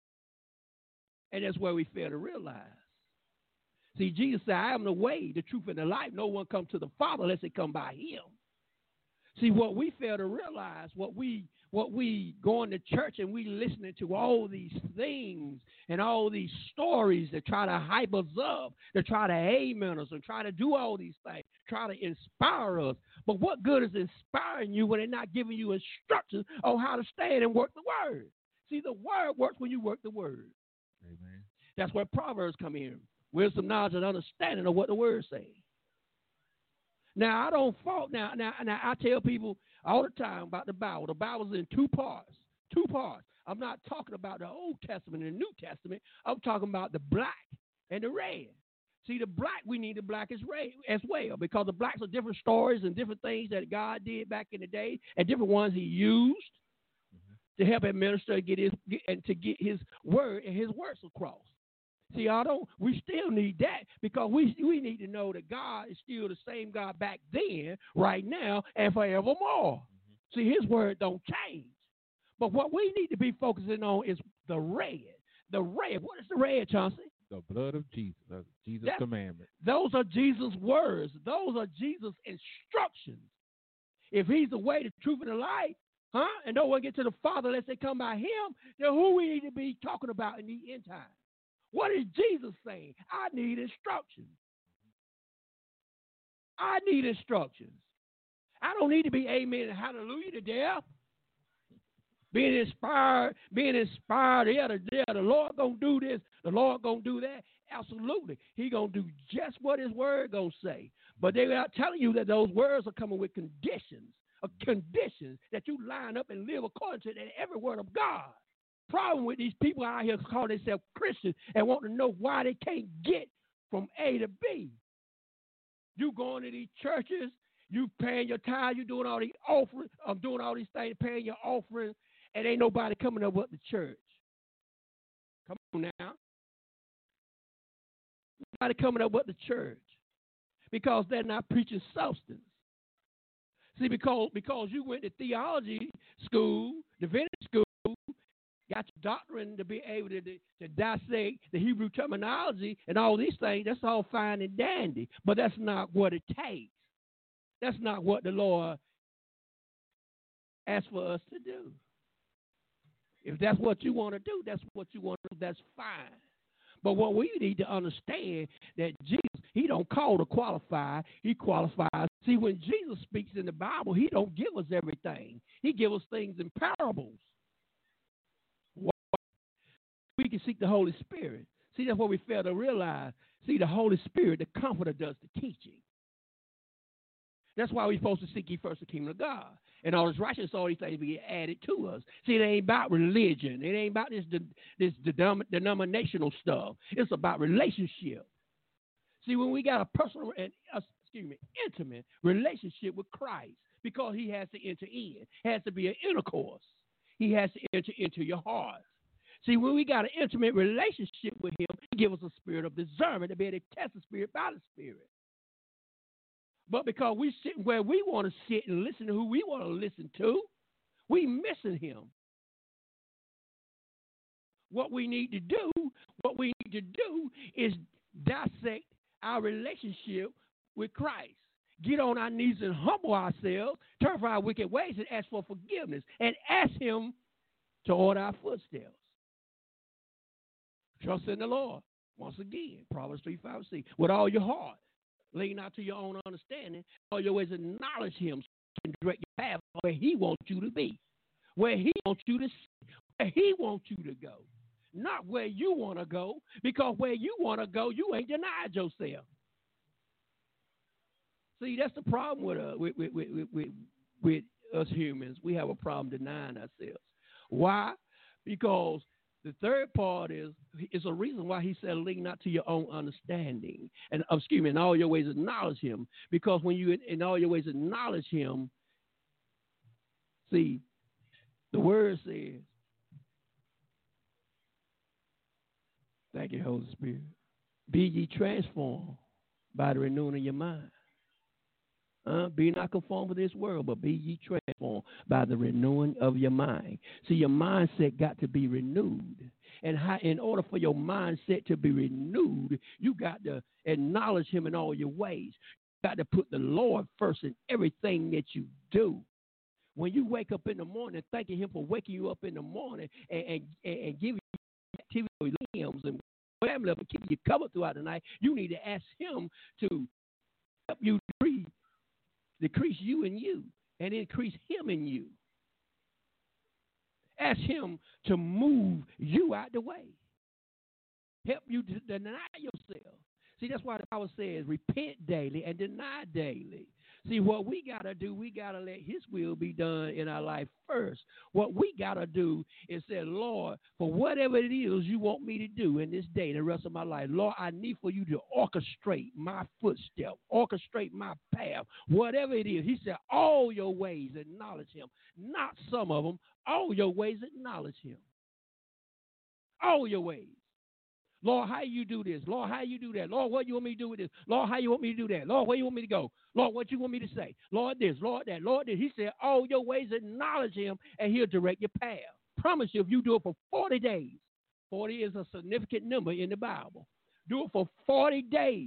And that's where we fail to realize. See, Jesus said, I am the way, the truth, and the life. No one comes to the Father unless it come by him. See, what we fail to realize, what we going to church and we listening to all these things and all these stories that try to hype us up, that try to amen us and try to do all these things, try to inspire us. But what good is inspiring you when they're not giving you instructions on how to stand and work the word? See, the word works when you work the word. Amen. That's where Proverbs come in. Wisdom, knowledge, and understanding of what the word says. Now, I don't fault. Now, I tell people all the time about the Bible. The Bible's in two parts. Two parts. I'm not talking about the Old Testament and the New Testament. I'm talking about the black and the red. See, the black, we need the black as well, because the blacks are different stories and different things that God did back in the day, and different ones he used to help administer to get his word and his works across. See, we still need that, because we need to know that God is still the same God back then, right now, and forevermore. See, his word don't change. But what we need to be focusing on is the red. The red. What is the red, Chauncey? The blood of Jesus. That's Jesus' commandment. Those are Jesus' words. Those are Jesus' instructions. If he's the way, the truth, and the light, and no one get to the Father unless they come by him, then who we need to be talking about in the end time? What is Jesus saying? I need instructions. I need instructions. I don't need to be amen and hallelujah to death. Being inspired, yeah, the Lord gonna do this, the Lord gonna do that. Absolutely. He gonna do just what his word gonna say. But they're not telling you that those words are coming with conditions that you line up and live according to every word of God. Problem with these people out here call themselves Christians and want to know why they can't get from A to B. You going to these churches, you paying your tithe, you doing all these offerings, doing all these things, paying your offerings, and ain't nobody coming up with the church. Come on now. Nobody coming up with the church because they're not preaching substance. See, because you went to theology school, divinity school, got your doctrine to be able to dissect the Hebrew terminology and all these things, that's all fine and dandy. But that's not what it takes. That's not what the Lord asked for us to do. If that's what you want to do, that's what you want to do, that's fine. But what we need to understand that Jesus, he don't call to qualify, he qualifies. See, when Jesus speaks in the Bible, he don't give us everything. He gives us things in parables. We can seek the Holy Spirit. See, that's what we fail to realize. See, the Holy Spirit, the Comforter, does the teaching. That's why we're supposed to seek ye first the kingdom of God. And all this righteousness, all these things be added to us. See, it ain't about religion. It ain't about this denominational stuff. It's about relationship. See, when we got a personal and intimate relationship with Christ, because he has to enter in, has to be an intercourse. He has to enter into your heart. See, when we got an intimate relationship with him, he gives us a spirit of discernment to be able to test the spirit by the spirit. But because we sit where we want to sit and listen to who we want to listen to, we missing him. What we need to do is dissect our relationship with Christ. Get on our knees and humble ourselves, turn from our wicked ways and ask for forgiveness, and ask him to order our footsteps. Trust in the Lord. Once again, Proverbs 3:5-6. With all your heart, lean not to your own understanding. All your ways acknowledge him so he can direct your path where he wants you to be, where he wants you to see, where he wants you to go. Not where you want to go, because where you want to go, you ain't denied yourself. See, that's the problem with us humans. We have a problem denying ourselves. Why? Because the third part is a reason why he said, lean not to your own understanding. And in all your ways acknowledge him. Because when you in all your ways acknowledge him, see, the word says, thank you, Holy Spirit, be ye transformed by the renewing of your mind. Be not conformed with this world, but be ye transformed by the renewing of your mind. See, your mindset got to be renewed. And in order for your mindset to be renewed, you got to acknowledge him in all your ways. You got to put the Lord first in everything that you do. When you wake up in the morning, thanking him for waking you up in the morning and giving you activity limbs and whatever, but keeping you covered throughout the night, you need to ask him to help you decrease you in you and increase him in you. Ask him to move you out the way. Help you to deny yourself. See, that's why the Bible says repent daily and deny daily. See, what we got to do, we got to let his will be done in our life first. What we got to do is say, Lord, for whatever it is you want me to do in this day and the rest of my life, Lord, I need for you to orchestrate my footstep, orchestrate my path, whatever it is. He said, all your ways acknowledge him, not some of them. All your ways acknowledge him. All your ways. Lord, how you do this? Lord, how you do that? Lord, what you want me to do with this? Lord, how you want me to do that? Lord, where you want me to go? Lord, what you want me to say? Lord, this, Lord, that, Lord, this. He said, all your ways acknowledge him, and he'll direct your path. Promise you, if you do it for 40 days, 40 is a significant number in the Bible. Do it for 40 days.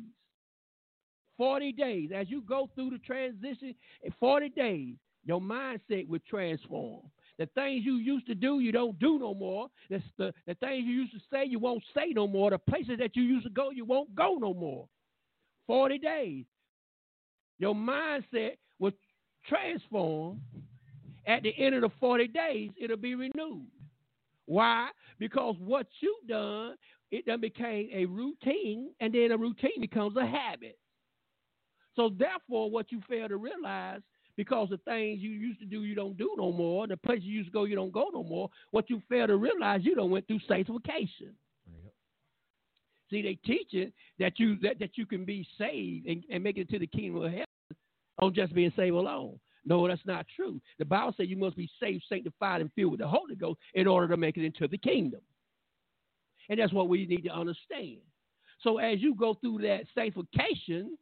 40 days. As you go through the transition, in 40 days, your mindset will transform. The things you used to do, you don't do no more. The things you used to say, you won't say no more. The places that you used to go, you won't go no more. 40 days. Your mindset will transform. At the end of the 40 days, it'll be renewed. Why? Because what you done, it done became a routine, and then a routine becomes a habit. So therefore, what you fail to realize, because the things you used to do, you don't do no more. The places you used to go, you don't go no more. What you fail to realize, you done went through sanctification. Yep. See, they teach it that you can be saved and make it to the kingdom of heaven on just being saved alone. No, that's not true. The Bible says you must be saved, sanctified, and filled with the Holy Ghost in order to make it into the kingdom. And that's what we need to understand. So as you go through that sanctification,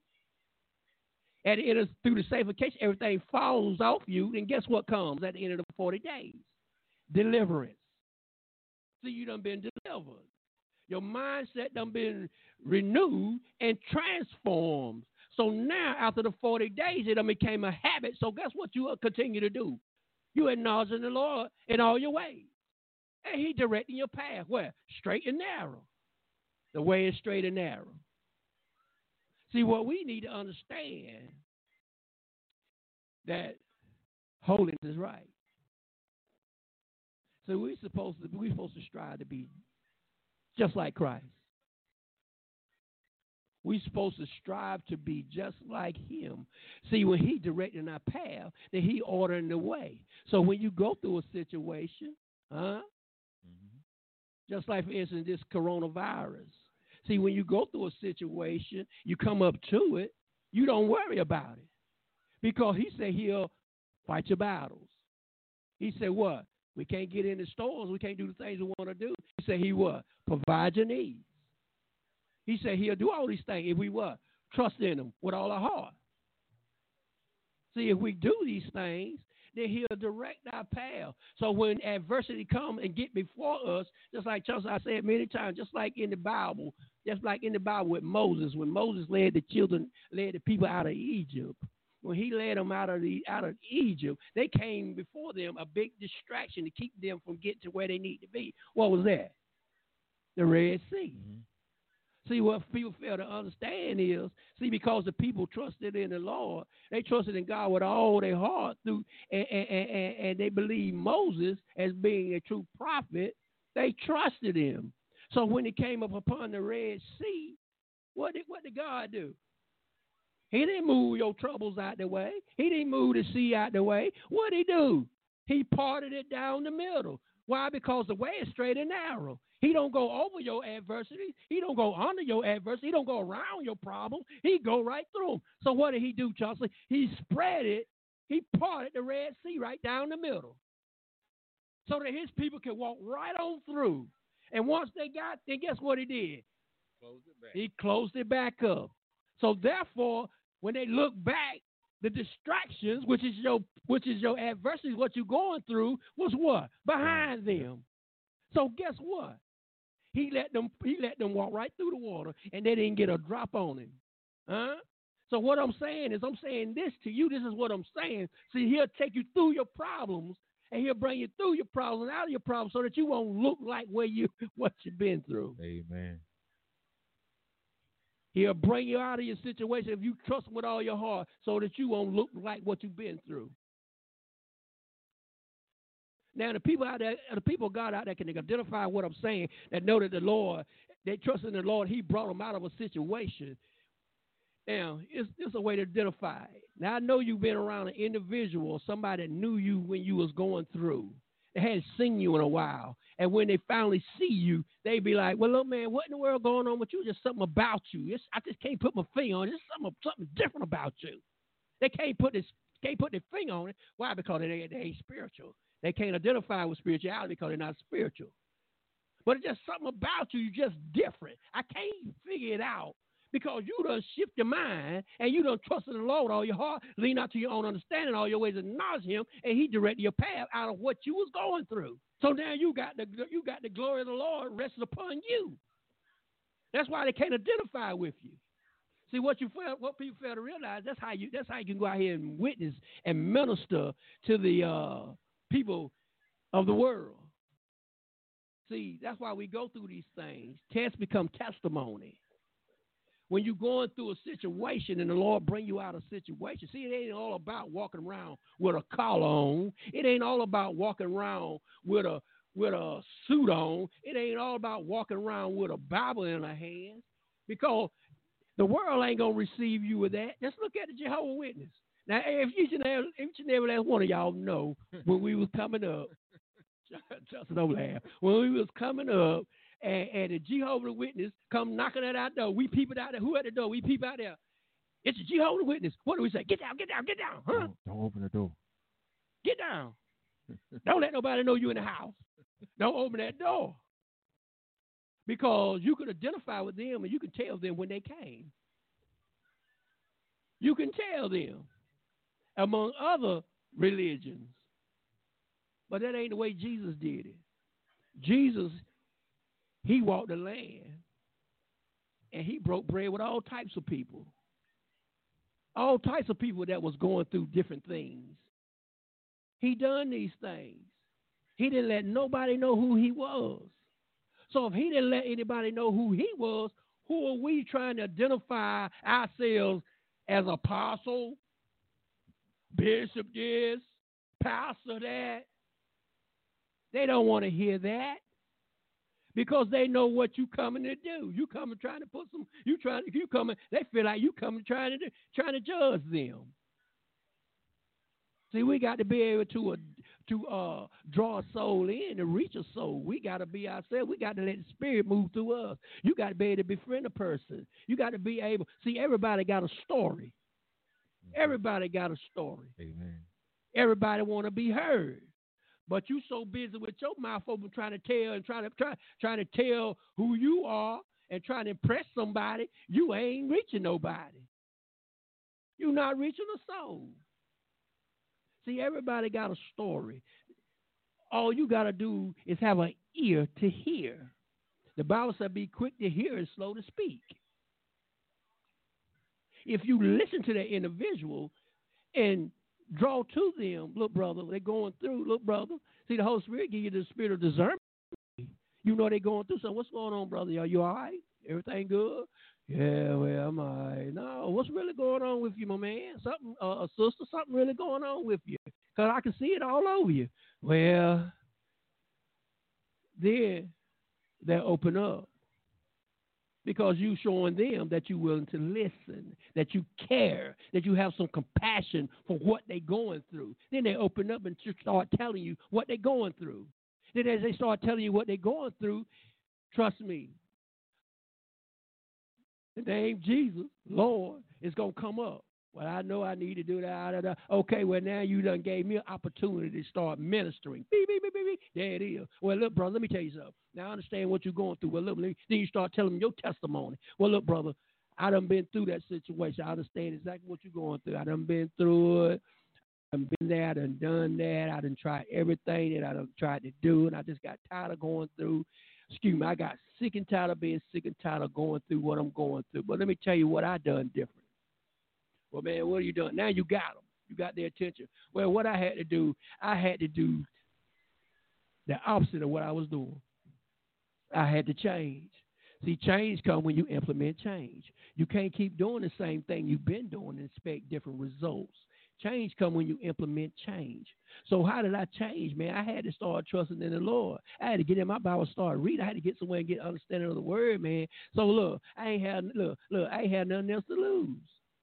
at the end of through the sanctification, everything falls off you, then guess what comes at the end of the 40 days? Deliverance. See, you done been delivered. Your mindset done been renewed and transformed. So now, after the 40 days, it done became a habit. So guess what you will continue to do? You acknowledging the Lord in all your ways. And he directing your path. Where? Straight and narrow. The way is straight and narrow. See, what we need to understand that holiness is right. So we're supposed to strive to be just like Christ. We're supposed to strive to be just like him. See, when he directing our path, then he ordering the way. So when you go through a situation, just like, for instance, this coronavirus. See, when you go through a situation, you come up to it, you don't worry about it. Because he said he'll fight your battles. He said what? We can't get in the stores. We can't do the things we want to do. He said he what? Provide your needs. He said he'll do all these things if we what? Trust in him with all our heart. See, if we do these things, then he'll direct our path. So when adversity comes and get before us, just like Chelsea, I said many times, just like in the Bible with Moses, when Moses led the people out of Egypt. When he led them out of Egypt, they came before them a big distraction to keep them from getting to where they need to be. What was that? The Red Sea. Mm-hmm. See, what people fail to understand is, because the people trusted in the Lord, they trusted in God with all their heart through, and they believed Moses as being a true prophet. They trusted him. So when it came up upon the Red Sea, what did God do? He didn't move your troubles out the way. He didn't move the sea out the way. What did he do? He parted it down the middle. Why? Because the way is straight and narrow. He don't go over your adversity. He don't go under your adversity. He don't go around your problem. He go right through them. So what did he do, Chelsea? He spread it. He parted the Red Sea right down the middle so that his people can walk right on through. And once they got there, guess what he did? He closed it back up. So therefore, when they look back, the distractions, which is your adversity, what you're going through, was what? Behind them. So guess what? He let them walk right through the water, and they didn't get a drop on him. Huh? So what I'm saying is, I'm saying this to you. This is what I'm saying. See, he'll take you through your problems, and he'll bring you through your problems and out of your problems so that you won't look like what you've been through. Amen. He'll bring you out of your situation if you trust him with all your heart so that you won't look like what you've been through. Now, the people of God out there can identify what I'm saying, that know that the Lord, they trust in the Lord, he brought them out of a situation. Now, it's a way to identify it. Now, I know you've been around an individual, somebody that knew you when you was going through. They hadn't seen you in a while. And when they finally see you, they be like, well, look, man, what in the world going on with you? Just something about you. I just can't put my finger on it. There's something different about you. They can't put their finger on it. Why? Because they ain't spiritual. They can't identify with spirituality because they're not spiritual. But it's just something about you. You're just different. I can't figure it out because you done shift your mind and you done trust in the Lord with all your heart, lean out to your own understanding, all your ways, acknowledge him, and he directed your path out of what you was going through. So now you got the glory of the Lord resting upon you. That's why they can't identify with you. See, what people fail to realize, that's how you can go out here and witness and minister to the people of the world. See, that's why we go through these things. Tests become testimony. When you're going through a situation and the Lord bring you out of a situation, see, it ain't all about walking around with a collar on. It ain't all about walking around with a suit on. It ain't all about walking around with a Bible in our hands, because the world ain't going to receive you with that. Just look at the Jehovah's Witness. Now, if each and every last one of y'all know, when we was coming up, just don't laugh, when we was coming up, and the Jehovah's Witness come knocking at our door, we peep it out there. Who at the door? We peep out there. It's a Jehovah's Witness. What do we say? Get down, get down, get down. Huh? Don't open the door. Get down. Don't let nobody know you in the house. Don't open that door. Because you can identify with them and you can tell them when they came. You can tell them among other religions. But that ain't the way Jesus did it. Jesus, he walked the land and he broke bread with all types of people. All types of people that was going through different things. He done these things. He didn't let nobody know who he was. So if he didn't let anybody know who he was, who are we trying to identify ourselves as apostle, bishop this, pastor that? They don't want to hear that because they know what you coming to do. You coming trying to put some. They feel like you coming trying to judge them. See, we got to be able to draw a soul in and reach a soul. We got to be ourselves. We got to let the Spirit move through us. You got to be able to befriend a person. You got to be able. See, everybody got a story. Everybody got a story. Amen. Everybody want to be heard. But you so busy with your mouth open trying to tell and trying to tell who you are and trying to impress somebody, you ain't reaching nobody. You're not reaching a soul. See, everybody got a story. All you got to do is have an ear to hear. The Bible said be quick to hear and slow to speak. If you listen to that individual and draw to them, look, brother, they're going through, look, brother. See, the Holy Spirit give you the spirit of discernment. You know they're going through something. What's going on, brother? Are you all right? Everything good? Yeah, well, I'm all right. No, what's really going on with you, my man? Something, a sister, something really going on with you. Because I can see it all over you. Well, then they open up. Because you showing them that you're willing to listen, that you care, that you have some compassion for what they're going through. Then they open up and start telling you what they're going through. Then as they start telling you what they're going through, trust me, the name Jesus, Lord, is going to come up. Well, I know I need to do that. Okay, well, now you done gave me an opportunity to start ministering. Beep, beep, beep, beep, beep. There it is. Well, look, brother, let me tell you something. Now, I understand what you're going through. Well, look, then you start telling them your testimony. Well, look, brother, I done been through that situation. I understand exactly what you're going through. I done been through it. I've been there. I done that. I done tried everything that I done tried to do, and I just got tired of going through. Excuse me, I got sick and tired of being sick and tired of going through what I'm going through. But let me tell you what I done different. Well, man, what are you doing? Now you got them. You got their attention. Well, what I had to do the opposite of what I was doing. I had to change. See, change comes when you implement change. You can't keep doing the same thing you've been doing and expect different results. Change comes when you implement change. So how did I change, man? I had to start trusting in the Lord. I had to get in my Bible, start reading. I had to get somewhere and get understanding of the word, man. So look, I ain't had nothing else to lose.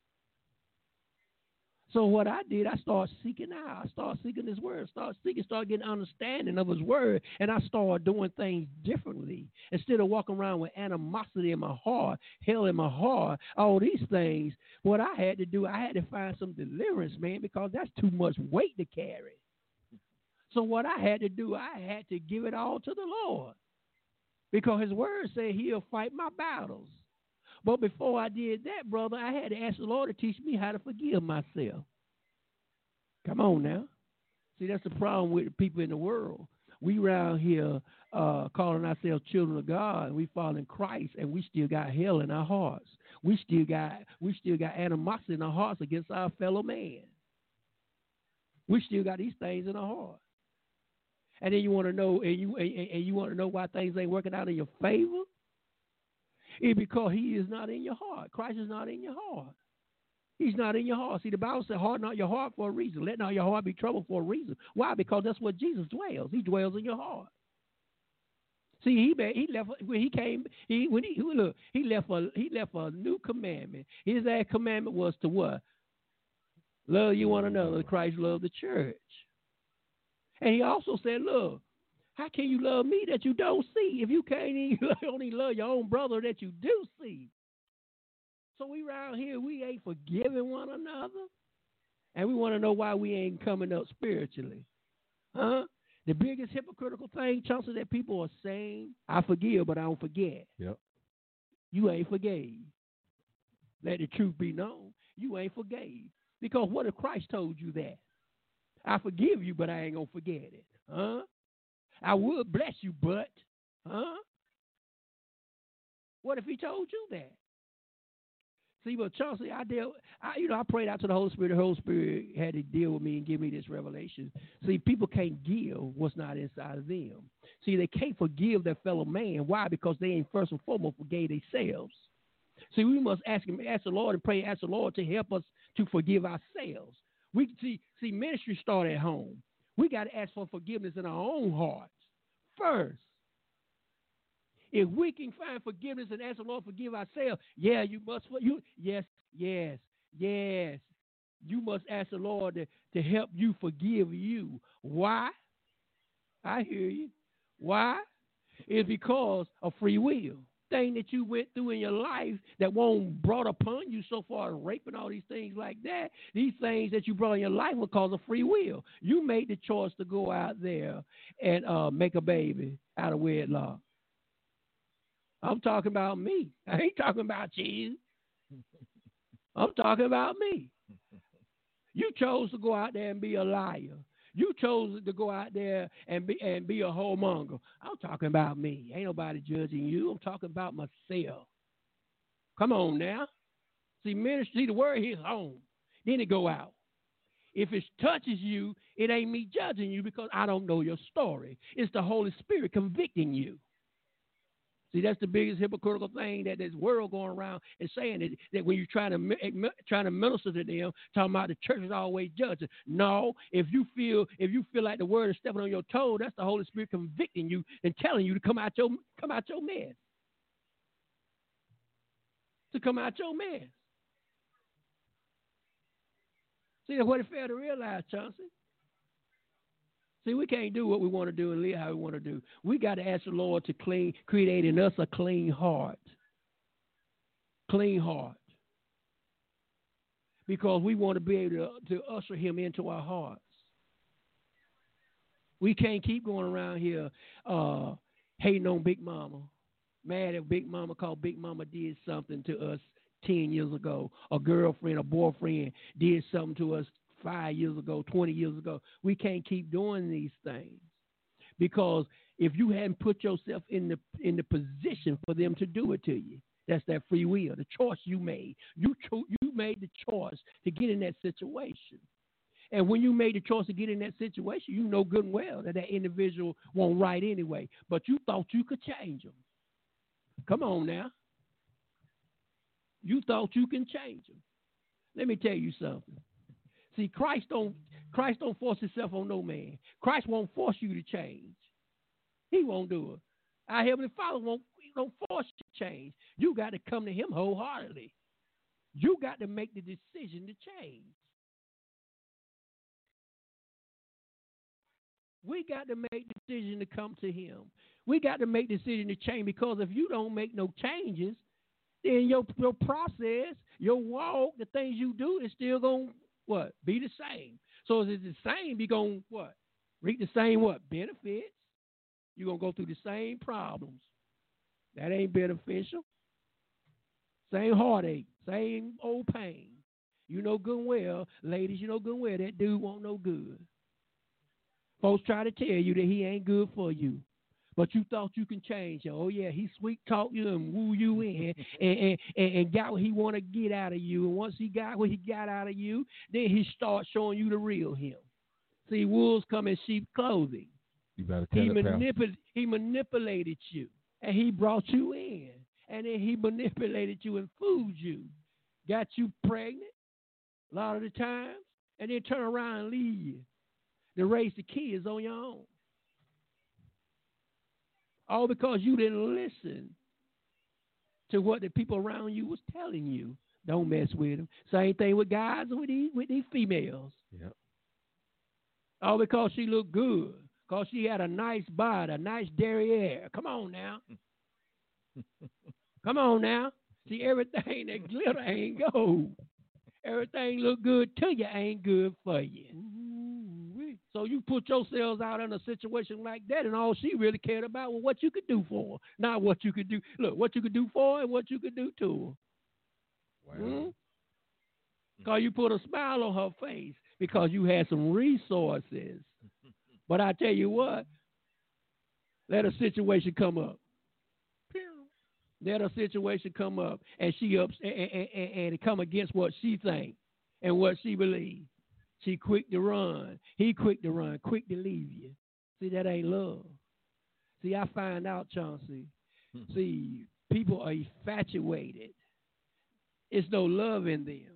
So what I did, I started seeking out. I started seeking His word. Started getting understanding of His word, and I started doing things differently. Instead of walking around with animosity in my heart, hell in my heart, all these things, what I had to do, I had to find some deliverance, man, because that's too much weight to carry. So what I had to do, I had to give it all to the Lord, because His word said He'll fight my battles. But before I did that, brother, I had to ask the Lord to teach me how to forgive myself. Come on now. See, that's the problem with the people in the world. We around here calling ourselves children of God, and we fall in Christ, and we still got hell in our hearts. We still got animosity in our hearts against our fellow man. We still got these things in our heart. And then you want to know, and you want to know why things ain't working out in your favor? It's because He is not in your heart. Christ is not in your heart. He's not in your heart. See, the Bible said, harden not your heart for a reason. Let not your heart be troubled for a reason. Why? Because that's where Jesus dwells. He dwells in your heart. See, he left when he came. He left a new commandment. His last commandment was to what? Love you one another. Christ loved the church. And He also said, look, how can you love me that you don't see if you can't even only love your own brother that you do see? So we around here, we ain't forgiving one another. And we want to know why we ain't coming up spiritually. Huh? The biggest hypocritical thing, chances that people are saying, I forgive, but I don't forget. Yep. You ain't forgave. Let the truth be known. You ain't forgave. Because what if Christ told you that? I forgive you, but I ain't going to forget it. Huh? I would bless you, but, huh? What if He told you that? See, but Chauncey, I prayed out to the Holy Spirit. The Holy Spirit had to deal with me and give me this revelation. See, people can't give what's not inside of them. See, they can't forgive their fellow man. Why? Because they ain't first and foremost forgave themselves. See, we must ask the Lord and pray, ask the Lord to help us to forgive ourselves. We see, ministry start at home. We got to ask for forgiveness in our own hearts first. If we can find forgiveness and ask the Lord to forgive ourselves, yeah, you must. Yes. You must ask the Lord to help you forgive you. Why? I hear you. Why? It's because of free will. Thing that you went through in your life that won't brought upon you so far as rape and all these things like that. These things that you brought in your life were because of free will. You made the choice to go out there and make a baby out of wedlock. I'm talking about me. I ain't talking about you. I'm talking about me. You chose to go out there and be a liar. You chose to go out there and be a whoremonger. I'm talking about me. Ain't nobody judging you. I'm talking about myself. Come on now. See, ministry, the word here is home. Then it go out. If it touches you, it ain't me judging you because I don't know your story. It's the Holy Spirit convicting you. See, that's the biggest hypocritical thing that this world going around and saying that when you're trying to minister to them, talking about the church is always judging. No, if you feel like the word is stepping on your toe, that's the Holy Spirit convicting you and telling you to come out your mess. To come out your mess. See, that's what it fair to realize, Chauncey. See, we can't do what we want to do and live how we want to do. We got to ask the Lord to create in us a clean heart. Clean heart. Because we want to be able to usher him into our hearts. We can't keep going around here hating on Big Mama. Mad at Big Mama because Big Mama did something to us 10 years ago. A girlfriend, a boyfriend did something to us 5 years ago, 20 years ago. We can't keep doing these things because if you hadn't put yourself in the position for them to do it to you, that's that free will, the choice you made. You made the choice to get in that situation. And when you made the choice to get in that situation, you know good and well that individual won't right anyway, but you thought you could change them. Come on now. You thought you can change them. Let me tell you something. See, Christ don't force himself on no man. Christ won't force you to change. He won't do it. Our Heavenly Father don't force you to change. You got to come to him wholeheartedly. You got to make the decision to change. We got to make the decision to come to him. We got to make the decision to change because if you don't make no changes, then your process, your walk, the things you do is still going to what? Be the same. So if it's the same, you're going to what? Reap the same what? Benefits. You're going to go through the same problems. That ain't beneficial. Same heartache, same old pain. You know good and well, ladies, you know good and well, that dude won't no good. Folks try to tell you that he ain't good for you. But you thought you can change him. Oh, yeah, he sweet talk you and woo you in and got what he want to get out of you. And once he got what he got out of you, then he starts showing you the real him. See, wolves come in sheep clothing. You better tell He manipulated you, and he brought you in. And then he manipulated you and fooled you. Got you pregnant a lot of the times, and then turn around and leave you to raise the kids on your own. All because you didn't listen to what the people around you was telling you. Don't mess with them. Same thing with guys and with these females. Yep. All because she looked good. Because she had a nice body, a nice derriere. Come on now. Come on now. See, everything that glitter ain't gold. Everything look good to you ain't good for you. So you put yourselves out in a situation like that, and all she really cared about was what you could do for her, not what you could do. Look, what you could do for her and what you could do to her. Wow. Because you put a smile on her face because you had some resources. But I tell you what, let a situation come up. Let a situation come up, and she ups and come against what she thinks and what she believes. She quick to run. He quick to run, quick to leave you. See, that ain't love. See, I find out, Chauncey. See, people are infatuated. It's no love in them.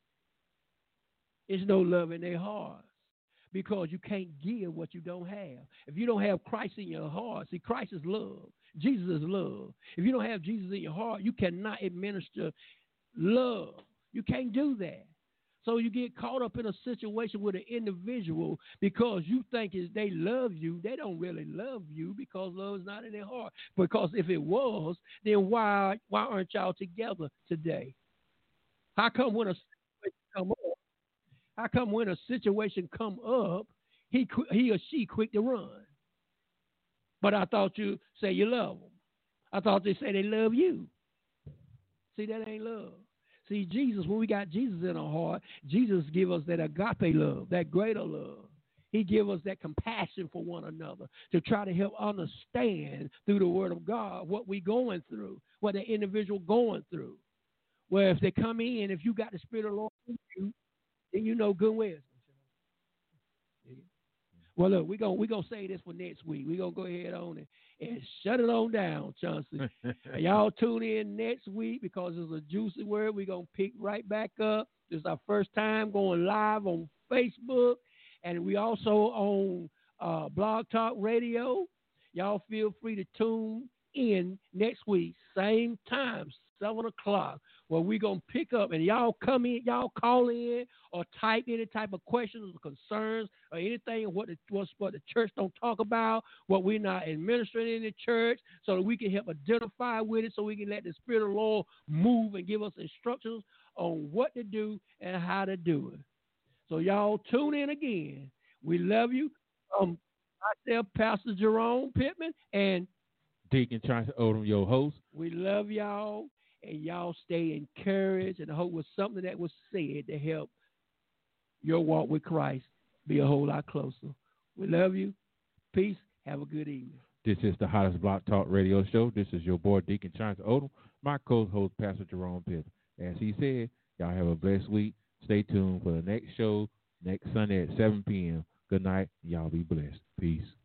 It's no love in their hearts because you can't give what you don't have. If you don't have Christ in your heart, see, Christ is love. Jesus is love. If you don't have Jesus in your heart, you cannot administer love. You can't do that. So you get caught up in a situation with an individual because you think they love you. They don't really love you because love is not in their heart. Because if it was, then why aren't y'all together today? How come when a situation come up? How come when a situation come up, he or she quick to run? But I thought you say you love them. I thought they say they love you. See, that ain't love. See, Jesus, when we got Jesus in our heart, Jesus give us that agape love, that greater love. He give us that compassion for one another to try to help understand through the word of God what we going through, what the individual going through. Where if they come in, if you got the Spirit of the Lord in you, then you know good wisdom. Well, look, we're gonna say this for next week. We're going to go ahead on and shut it on down, Chauncey. And y'all tune in next week because it's a juicy word. We're going to pick right back up. This is our first time going live on Facebook. And we also on Blog Talk Radio. Y'all feel free to tune in next week, same time, 7 o'clock, where we're going to pick up and y'all come in, y'all call in or type any type of questions or concerns or anything what the church don't talk about, what we're not administering in the church, so that we can help identify with it, so we can let the Spirit of the Lord move and give us instructions on what to do and how to do it. So y'all tune in again. We love you. Myself, Pastor Jerome Pittman, and Deacon Chauncey Odom, your host. We love y'all, and y'all stay encouraged, and I hope it was something that was said to help your walk with Christ be a whole lot closer. We love you. Peace. Have a good evening. This is the Hottest Block Talk Radio Show. This is your boy, Deacon Chauncey Odom, my co-host, Pastor Jerome Pittman. As he said, y'all have a blessed week. Stay tuned for the next show next Sunday at 7 p.m. Good night. Y'all be blessed. Peace.